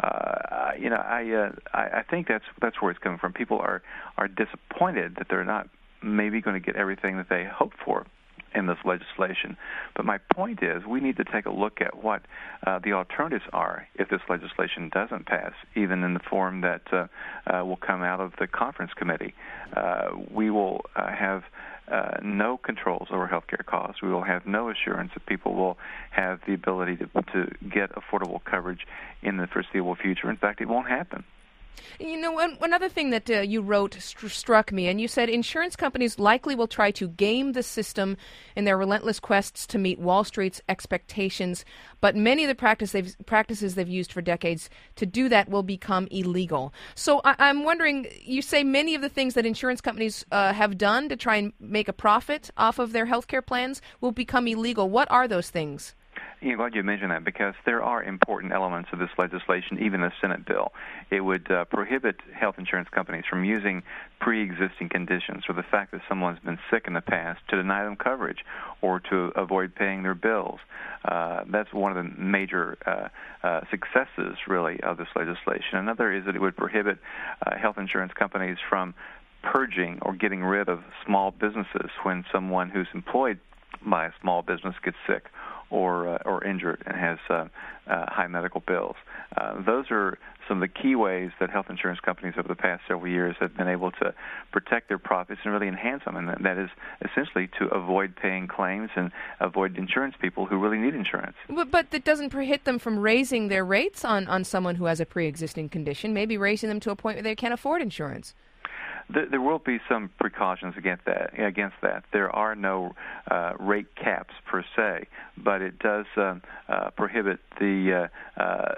Uh, you know, I, uh, I I think that's that's where it's coming from. People are are disappointed that they're not maybe going to get everything that they hope for in this legislation. But my point is, we need to take a look at what uh, the alternatives are if this legislation doesn't pass, even in the form that uh, uh, will come out of the conference committee. Uh, we will uh, have Uh, no controls over healthcare costs. We will have no assurance that people will have the ability to, to get affordable coverage in the foreseeable future. In fact, it won't happen. You know, one, another thing that uh, you wrote st- struck me, and you said insurance companies likely will try to game the system in their relentless quests to meet Wall Street's expectations, but many of the practice they've, practices they've used for decades to do that will become illegal. So I, I'm wondering, you say many of the things that insurance companies uh, have done to try and make a profit off of their health care plans will become illegal. What are those things? I'm glad you mentioned that, because there are important elements of this legislation, even the Senate bill. It would uh, prohibit health insurance companies from using pre-existing conditions or the fact that someone's been sick in the past to deny them coverage or to avoid paying their bills. Uh, that's one of the major uh, uh, successes, really, of this legislation. Another is that it would prohibit uh, health insurance companies from purging or getting rid of small businesses when someone who's employed by a small business gets sick or uh, or injured and has uh, uh, high medical bills. Uh, those are some of the key ways that health insurance companies over the past several years have been able to protect their profits and really enhance them, and that is essentially to avoid paying claims and avoid insurance people who really need insurance. But, but that doesn't prohibit them from raising their rates on, on someone who has a pre-existing condition, maybe raising them to a point where they can't afford insurance. There will be some precautions against that. Against that, there are no uh, rate caps per se, but it does uh, uh, prohibit the. Uh, uh,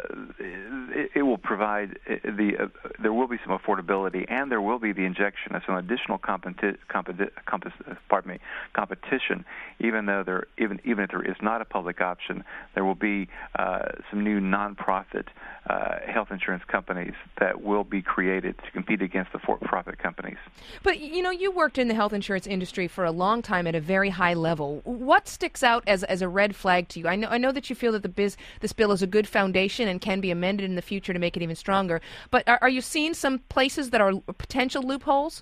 it, it will provide the. Uh, there will be some affordability, and there will be the injection of some additional competi- competi- competi- pardon me, competition. Even though there, even even if there is not a public option, there will be uh, some new nonprofit uh, health insurance companies that will be created to compete against the for-profit companies. But, you know, you worked in the health insurance industry for a long time at a very high level. What sticks out as as a red flag to you? I know I know that you feel that the biz, this bill is a good foundation and can be amended in the future to make it even stronger. But are, are you seeing some places that are potential loopholes?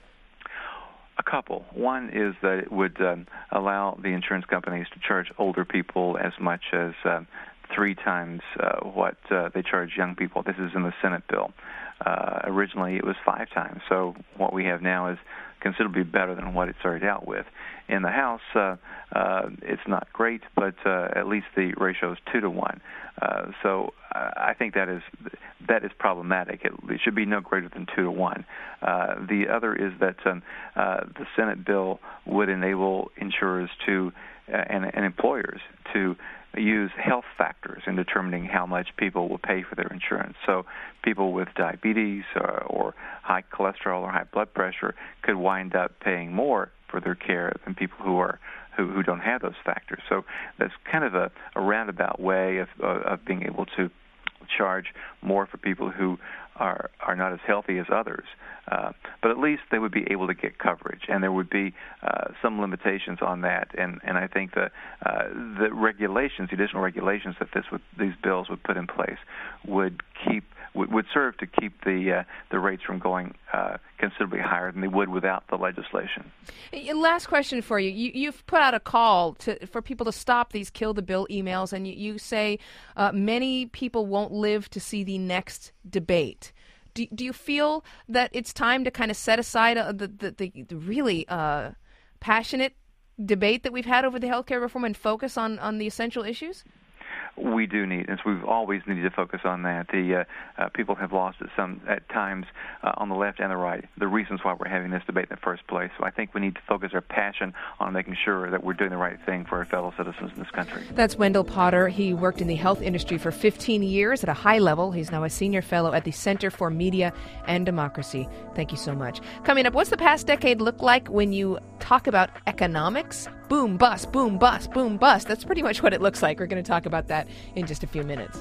A couple. One is that it would um, allow the insurance companies to charge older people as much as uh, three times uh, what uh, they charge young people. This is in the Senate bill. Uh, originally, it was five times. So what we have now is considerably better than what it started out with. In the House, uh, uh, it's not great, but uh, at least the ratio is two to one. Uh, so uh, I think that is that is problematic. It, it should be no greater than two to one. Uh, the other is that um, uh, the Senate bill would enable insurers to uh, and, and employers to use health factors in determining how much people will pay for their insurance. So people with diabetes or, or high cholesterol or high blood pressure could wind up paying more for their care than people who are who, who don't have those factors. So that's kind of a, a roundabout way of, uh, of being able to charge more for people who are are not as healthy as others. Uh, but at least they would be able to get coverage, and there would be uh, some limitations on that. And, and I think the uh, the regulations, the additional regulations that this would, these bills would put in place, would keep would, would serve to keep the uh, the rates from going uh, considerably higher than they would without the legislation. Last question for you. you you've put out a call to for people to stop these kill the bill emails, and you, you say uh, many people won't live to see the next debate. Do, do you feel that it's time to kind of set aside uh, the, the, the, the really uh, passionate debate that we've had over the healthcare reform and focus on, on the essential issues? We do need, and so we've always needed to focus on that. The uh, uh, people have lost it some at times uh, on the left and the right, the reasons why we're having this debate in the first place. So I think we need to focus our passion on making sure that we're doing the right thing for our fellow citizens in this country. That's Wendell Potter. He worked in the health industry for fifteen years at a high level. He's now a senior fellow at the Center for Media and Democracy. Thank you so much. Coming up, what's the past decade look like when you talk about economics? Boom, bust, boom, bust, boom, bust. That's pretty much what it looks like. We're going to talk about that in just a few minutes.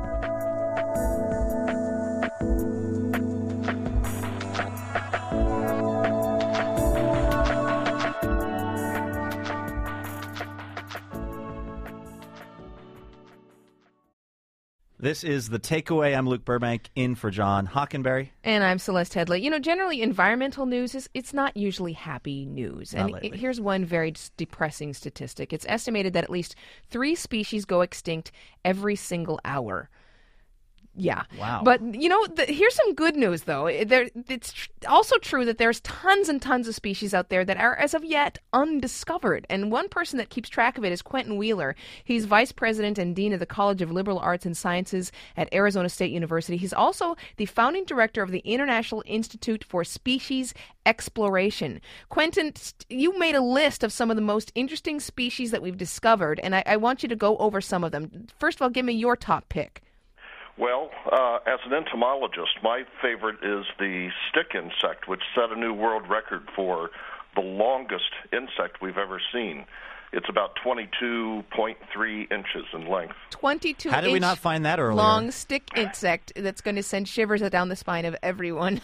This is The Takeaway. I'm Luke Burbank, in for John Hockenberry. And I'm Celeste Headley. You know, generally environmental news, is it's not usually happy news. And it, here's one very depressing statistic. It's estimated that at least three species go extinct every single hour. Yeah. Wow. But, you know, the, here's some good news, though. There, it's tr- also true that there's tons and tons of species out there that are, as of yet, undiscovered. And one person that keeps track of it is Quentin Wheeler. He's vice president and dean of the College of Liberal Arts and Sciences at Arizona State University. He's also the founding director of the International Institute for Species Exploration. Quentin, you made a list of some of the most interesting species that we've discovered, and I, I want you to go over some of them. First of all, give me your top pick. Well, uh, as an entomologist, my favorite is the stick insect, which set a new world record for the longest insect we've ever seen. It's about twenty-two point three inches in length. twenty-two How did we not find that earlier? Long stick insect that's going to send shivers down the spine of everyone.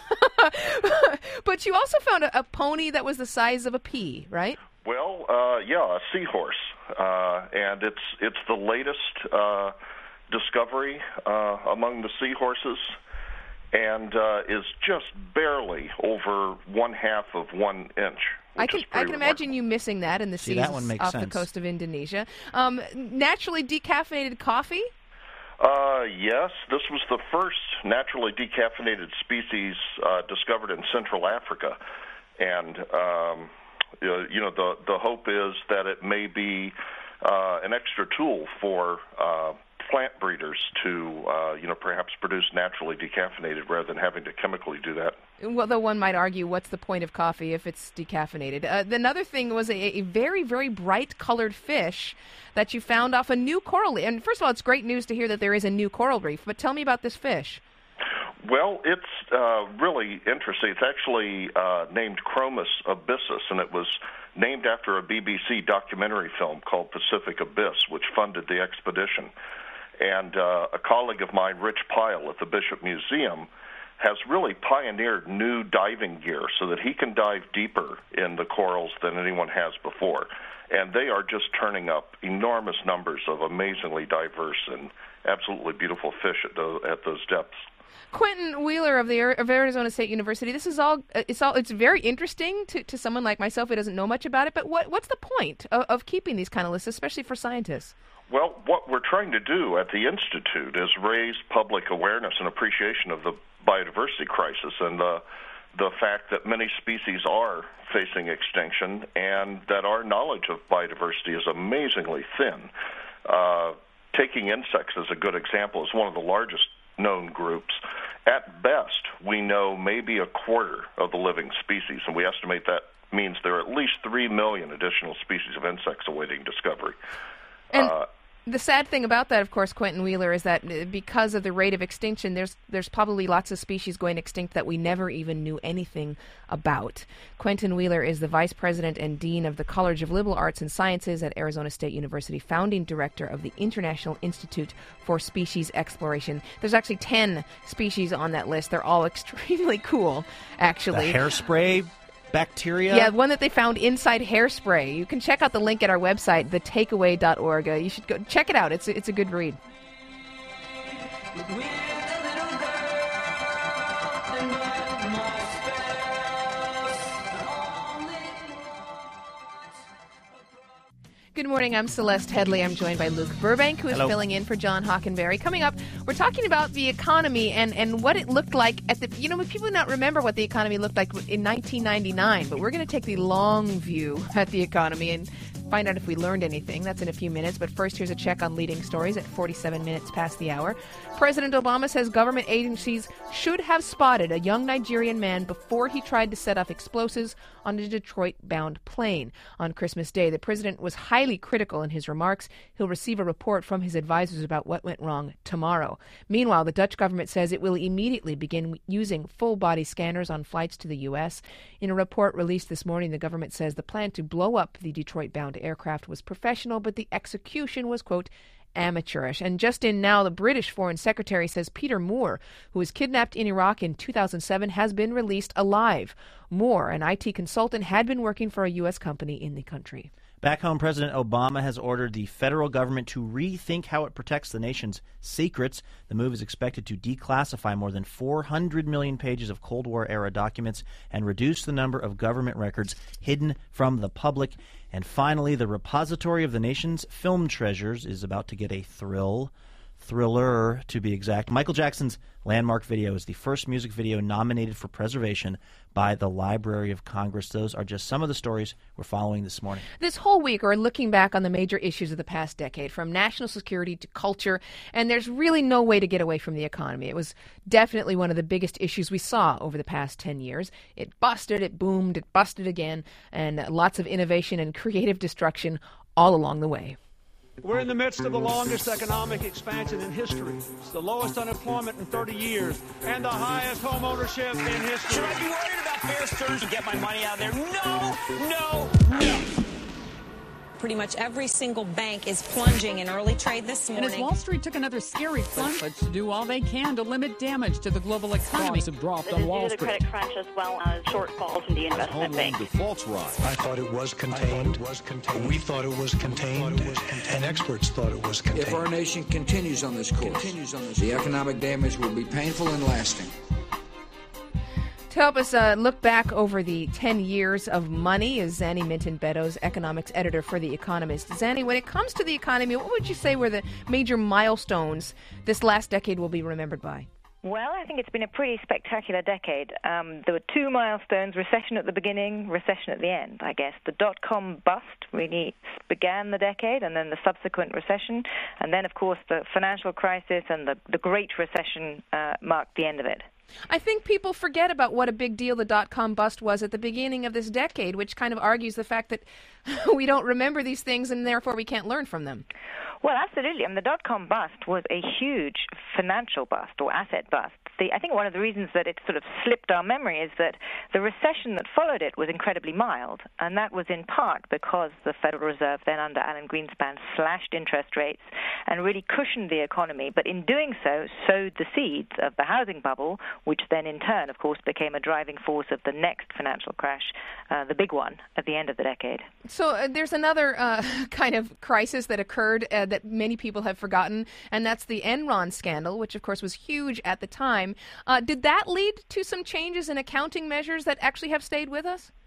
But you also found a, a pony that was the size of a pea, right? Well, uh, yeah, a seahorse, uh, and it's it's the latest Uh, discovery uh, among the seahorses, and uh, is just barely over one half of one inch. I can I can imagine you missing that in the See, seas that one makes off sense. the coast of Indonesia. Um, naturally decaffeinated coffee? Uh, yes, this was the first naturally decaffeinated species uh, discovered in Central Africa, and um, you know the the hope is that it may be uh, an extra tool for uh, plant breeders to, uh, you know, perhaps produce naturally decaffeinated rather than having to chemically do that. Well, though one might argue, what's the point of coffee if it's decaffeinated? Uh, another thing was a, a very, very bright-colored fish that you found off a new coral reef. And first of all, it's great news to hear that there is a new coral reef, but tell me about this fish. Well, it's uh, really interesting. It's actually uh, named Chromis abyssus, and it was named after a B B C documentary film called Pacific Abyss, which funded the expedition. And uh, a colleague of mine, Rich Pyle, at the Bishop Museum, has really pioneered new diving gear so that he can dive deeper in the corals than anyone has before. And they are just turning up enormous numbers of amazingly diverse and absolutely beautiful fish at, the, at those depths. Quentin Wheeler of the of Arizona State University. This is all. It's all. It's very interesting to, to someone like myself who doesn't know much about it. But what what's the point of, of keeping these kind of lists, especially for scientists? Well, what we're trying to do at the Institute is raise public awareness and appreciation of the biodiversity crisis and the the fact that many species are facing extinction and that our knowledge of biodiversity is amazingly thin. Uh, taking insects as a good example, is one of the largest known groups. At best, we know maybe a quarter of the living species, and we estimate that means there are at least three million additional species of insects awaiting discovery. And uh, the sad thing about that, of course, Quentin Wheeler, is that because of the rate of extinction, there's there's probably lots of species going extinct that we never even knew anything about. Quentin Wheeler is the Vice President and Dean of the College of Liberal Arts and Sciences at Arizona State University, founding director of the International Institute for Species Exploration. There's actually ten species on that list. They're all extremely cool, actually. The hairspray bacteria? Yeah, one that they found inside hairspray. You can check out the link at our website, the takeaway dot org. Uh, you should go check it out. It's, it's a good read. Good morning, I'm Celeste Headley. I'm joined by Luke Burbank, who is Hello. filling in for John Hockenberry. Coming up, we're talking about the economy and, and what it looked like at the, you know, people do not remember what the economy looked like in nineteen ninety-nine, but we're going to take the long view at the economy and find out if we learned anything. That's in a few minutes, but first here's a check on leading stories at forty-seven minutes past the hour. President Obama says government agencies should have spotted a young Nigerian man before he tried to set off explosives on a Detroit-bound plane. On Christmas Day, the president was highly critical in his remarks. He'll receive a report from his advisors about what went wrong tomorrow. Meanwhile, the Dutch government says it will immediately begin using full-body scanners on flights to the U S. In a report released this morning, the government says the plan to blow up the Detroit-bound aircraft was professional, but the execution was, quote, amateurish. And just in now, the British Foreign Secretary says Peter Moore, who was kidnapped in Iraq in two thousand seven, has been released alive. Moore, an I T consultant, had been working for a U S company in the country. Back home, President Obama has ordered the federal government to rethink how it protects the nation's secrets. The move is expected to declassify more than four hundred million pages of Cold War-era documents and reduce the number of government records hidden from the public. And finally, the repository of the nation's film treasures is about to get a thrill. Thriller, to be exact. Michael Jackson's landmark video is the first music video nominated for preservation by the Library of Congress. Those are just some of the stories we're following this morning. This whole week, we're looking back on the major issues of the past decade, from national security to culture, and there's really no way to get away from the economy. It was definitely one of the biggest issues we saw over the past ten years. It busted, it boomed, it busted again, and lots of innovation and creative destruction all along the way. We're in the midst of the longest economic expansion in history. It's the lowest unemployment in thirty years and the highest home ownership in history. Should I be worried about Bear Stearns to get my money out of there? No, no, no. Pretty much every single bank is plunging in early trade this morning. And as Wall Street took another scary plunge, let's do all they can to limit damage to the global economy. Stocks have dropped on Wall Street. The credit crunch as well as shortfalls in the investment bank. Defaults rise. I thought it was contained. It was contained. We thought it was contained, and experts thought it was contained. If our nation continues on this course, continues on this the economic damage will be painful and lasting. To help us uh, look back over the ten years of money is Zanny Minton-Beddoes, economics editor for The Economist. Zanny, when it comes to the economy, what would you say were the major milestones this last decade will be remembered by? Well, I think it's been a pretty spectacular decade. Um, there were two milestones, recession at the beginning, recession at the end, I guess. The dot-com bust really began the decade, and then the subsequent recession. And then, of course, the financial crisis and the, the Great Recession uh, marked the end of it. I think people forget about what a big deal the dot-com bust was at the beginning of this decade, which kind of argues the fact that we don't remember these things and therefore we can't learn from them. Well, absolutely. I mean, the dot-com bust was a huge financial bust or asset bust. The, I think one of the reasons that it sort of slipped our memory is that the recession that followed it was incredibly mild, and that was in part because the Federal Reserve, then under Alan Greenspan, slashed interest rates and really cushioned the economy, but in doing so, sowed the seeds of the housing bubble, which then in turn, of course, became a driving force of the next financial crash, uh, the big one, at the end of the decade. So uh, there's another uh, kind of crisis that occurred uh, that many people have forgotten, and that's the Enron scandal, which, of course, was huge at the time. Uh, did that lead to some changes in accounting measures that actually have stayed with us?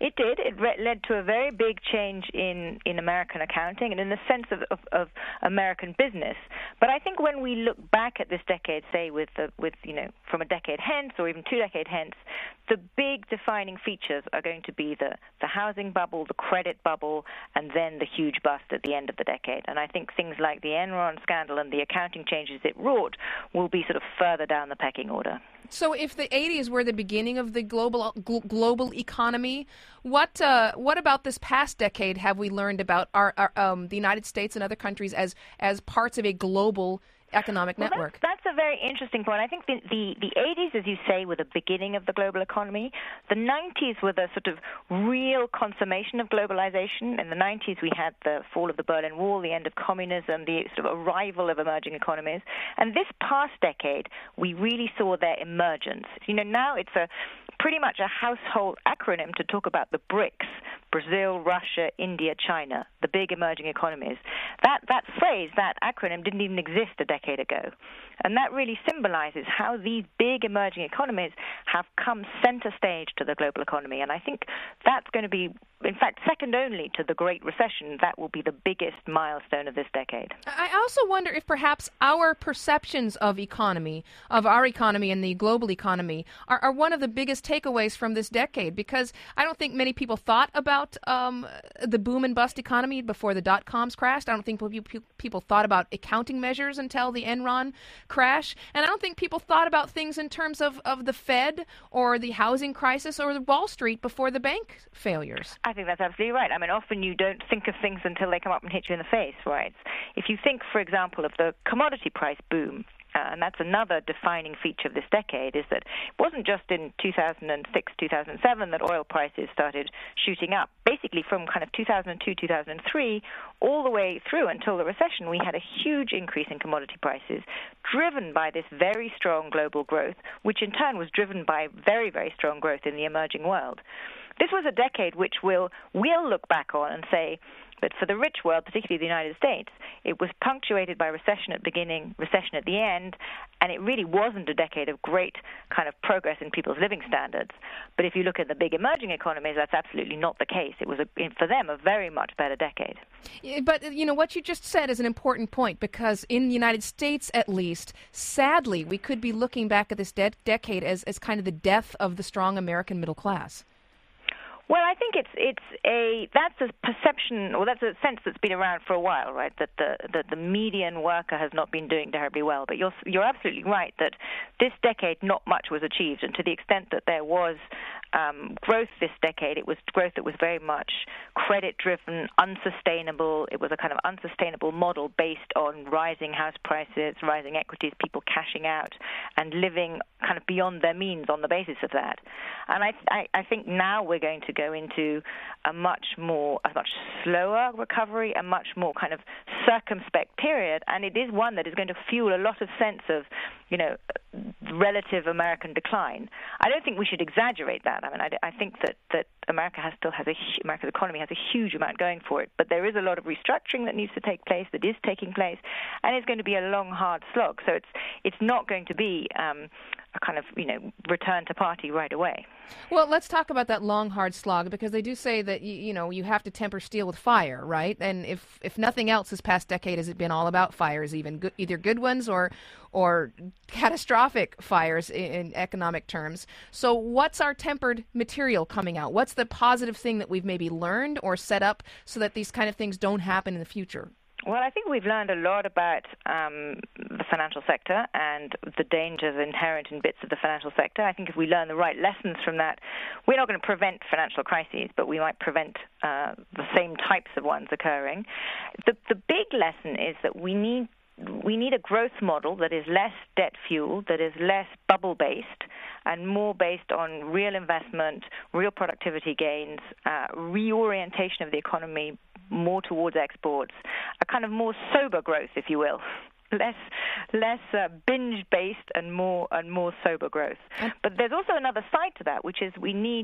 It did. It re- led to a very big change in, in American accounting and in the sense of, of, of American business. But I think when we look back at this decade, say with the, with you know from a decade hence or even two decade hence, the big defining features are going to be the, the housing bubble, the credit bubble, and then the huge bust at the end of the decade. And I think things like the Enron scandal and the accounting changes it wrought will be sort of further down the pecking order. So if the eighties were the beginning of the global gl- global economy, what uh, what about this past decade have we learned about our, our um, the United States and other countries as as parts of a global economic well, network? That's, that's a very interesting point. I think the, the, the eighties, as you say, were the beginning of the global economy. The nineties were the sort of real consummation of globalization. In the nineties, we had the fall of the Berlin Wall, the end of communism, the sort of arrival of emerging economies. And this past decade, we really saw their emergence. You know, now it's a pretty much a household acronym to talk about the BRICS, Brazil, Russia, India, China, the big emerging economies. That that phrase, that acronym, didn't even exist a decade ago. And that really symbolizes how these big emerging economies have come center stage to the global economy. And I think that's going to be, in fact, second only to the Great Recession. That will be the biggest milestone of this decade. I also wonder if perhaps our perceptions of economy, of our economy and the global economy, are, are one of the biggest takeaways from this decade, because I don't think many people thought about um, the boom and bust economy before the dot-coms crashed. I don't think people thought about accounting measures until the Enron crash. And I don't think people thought about things in terms of, of the Fed or the housing crisis or the Wall Street before the bank failures. I think that's absolutely right. I mean, often you don't think of things until they come up and hit you in the face, right? If you think, for example, of the commodity price boom, Uh, and that's another defining feature of this decade, is that it wasn't just in two thousand six, two thousand seven that oil prices started shooting up. Basically, from kind of two thousand two, two thousand three, all the way through until the recession, we had a huge increase in commodity prices, driven by this very strong global growth, which in turn was driven by very, very strong growth in the emerging world. This was a decade which we'll, we'll look back on and say, but for the rich world, particularly the United States, it was punctuated by recession at the beginning, recession at the end, and it really wasn't a decade of great kind of progress in people's living standards. But if you look at the big emerging economies, that's absolutely not the case. It was, a, for them, a very much better decade. But, you know, what you just said is an important point, because in the United States, at least, sadly, we could be looking back at this de- decade as, as kind of the death of the strong American middle class. Well, I think it's it's a that's a perception, or that's a sense that's been around for a while, right? That the that the median worker has not been doing terribly well. But you're you're absolutely right that this decade not much was achieved, and to the extent that there was um, growth this decade, it was growth that was very much credit-driven, unsustainable. It was a kind of unsustainable model based on rising house prices, rising equities, people cashing out, and living kind of beyond their means on the basis of that. And I I, I think now we're going to go into a much more, a much slower recovery, a much more kind of circumspect period, and it is one that is going to fuel a lot of sense of, you know, relative American decline. I don't think we should exaggerate that. I mean, I, I think that, that America has still has a America's economy has a huge amount going for it, but there is a lot of restructuring that needs to take place, that is taking place, and it's going to be a long, hard slog. So it's it's not going to be um, a kind of, you know, return to party right away. Well, let's talk about that long, hard slog, because they do say that, you, you know, you have to temper steel with fire, right? And if, if nothing else, this past decade has been all about fires, even good, either good ones or or catastrophic fires in, in economic terms. So what's our tempered material coming out? What's the positive thing that we've maybe learned or set up so that these kind of things don't happen in the future? Well, I think we've learned a lot about um, the financial sector and the dangers inherent in bits of the financial sector. I think if we learn the right lessons from that, we're not going to prevent financial crises, but we might prevent uh, the same types of ones occurring. The, the big lesson is that we need we need a growth model that is less debt-fueled, that is less bubble-based, and more based on real investment, real productivity gains, uh, reorientation of the economy more towards exports, a kind of more sober growth, if you will. Less, less uh, binge-based and more and more sober growth. But there's also another side to that, which is we need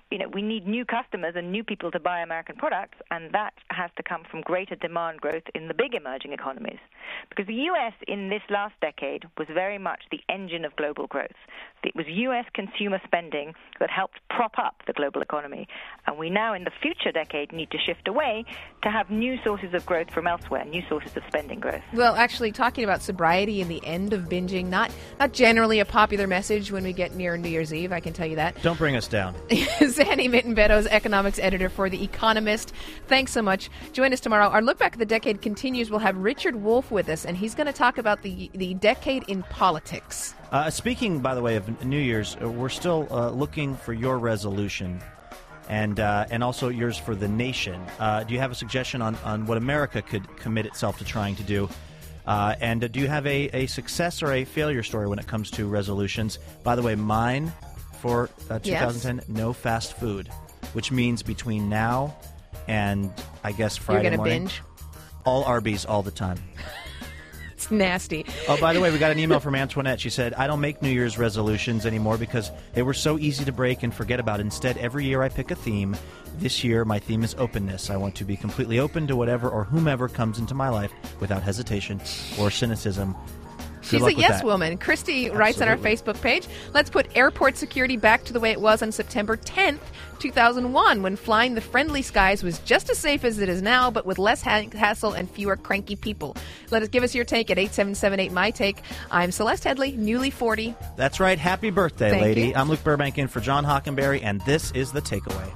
you know, we need new customers and new people to buy American products, and that has to come from greater demand growth in the big emerging economies. Because the U S in this last decade was very much the engine of global growth. It was U S consumer spending that helped prop up the global economy. And we now, in the future decade, need to shift away to have new sources of growth from elsewhere, new sources of spending growth. Well, actually, talking about sobriety and the end of binging, not not generally a popular message when we get near New Year's Eve, I can tell you that. Don't bring us down. Sandy Mitten-Beddoes, economics editor for The Economist. Thanks so much. Join us tomorrow. Our look back at the decade continues. We'll have Richard Wolff with us, and he's going to talk about the, the decade in politics. Uh, speaking, by the way, of New Year's, uh, we're still uh, looking for your resolution and uh, and also yours for the nation. Uh, do you have a suggestion on, on what America could commit itself to trying to do? Uh, and uh, do you have a, a success or a failure story when it comes to resolutions? By the way, mine for uh, twenty ten, yes. No fast food, which means between now and, I guess, Friday You're gonna morning, binge? All Arby's all the time. It's nasty. Oh, by the way, we got an email from Antoinette. She said, I don't make New Year's resolutions anymore because they were so easy to break and forget about. Instead, every year I pick a theme. This year, my theme is openness. I want to be completely open to whatever or whomever comes into my life without hesitation or cynicism. She's a yes woman. Christy writes on our Facebook page, let's put airport security back to the way it was on September tenth, two thousand one, when flying the friendly skies was just as safe as it is now, but with less ha- hassle and fewer cranky people. Let us give us your take at eight seven seven eight, my take. I'm Celeste Headley, newly forty. That's right. Happy birthday, Thank lady. you. I'm Luke Burbank in for John Hockenberry, and this is The Takeaway.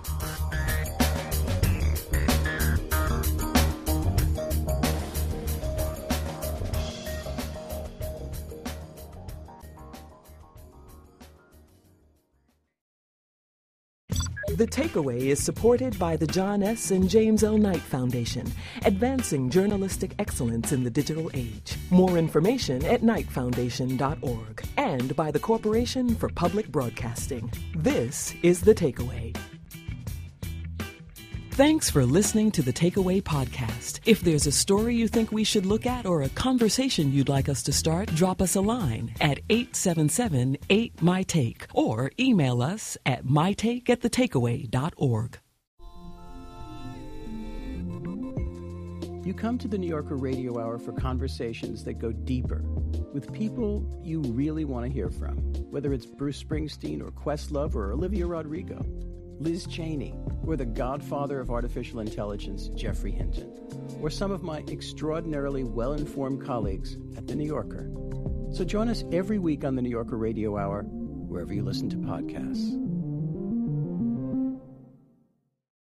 The Takeaway is supported by the John S. and James L. Knight Foundation, advancing journalistic excellence in the digital age. More information at knight foundation dot org, and by the Corporation for Public Broadcasting. This is The Takeaway. Thanks for listening to the Takeaway podcast. If there's a story you think we should look at or a conversation you'd like us to start, drop us a line at eight seven seven eight, my take or email us at my take at the takeaway dot org. You come to the New Yorker Radio Hour for conversations that go deeper with people you really want to hear from, whether it's Bruce Springsteen or Questlove or Olivia Rodrigo, Liz Cheney, or the godfather of artificial intelligence, Jeffrey Hinton, or some of my extraordinarily well-informed colleagues at The New Yorker. So join us every week on the New Yorker Radio Hour, wherever you listen to podcasts.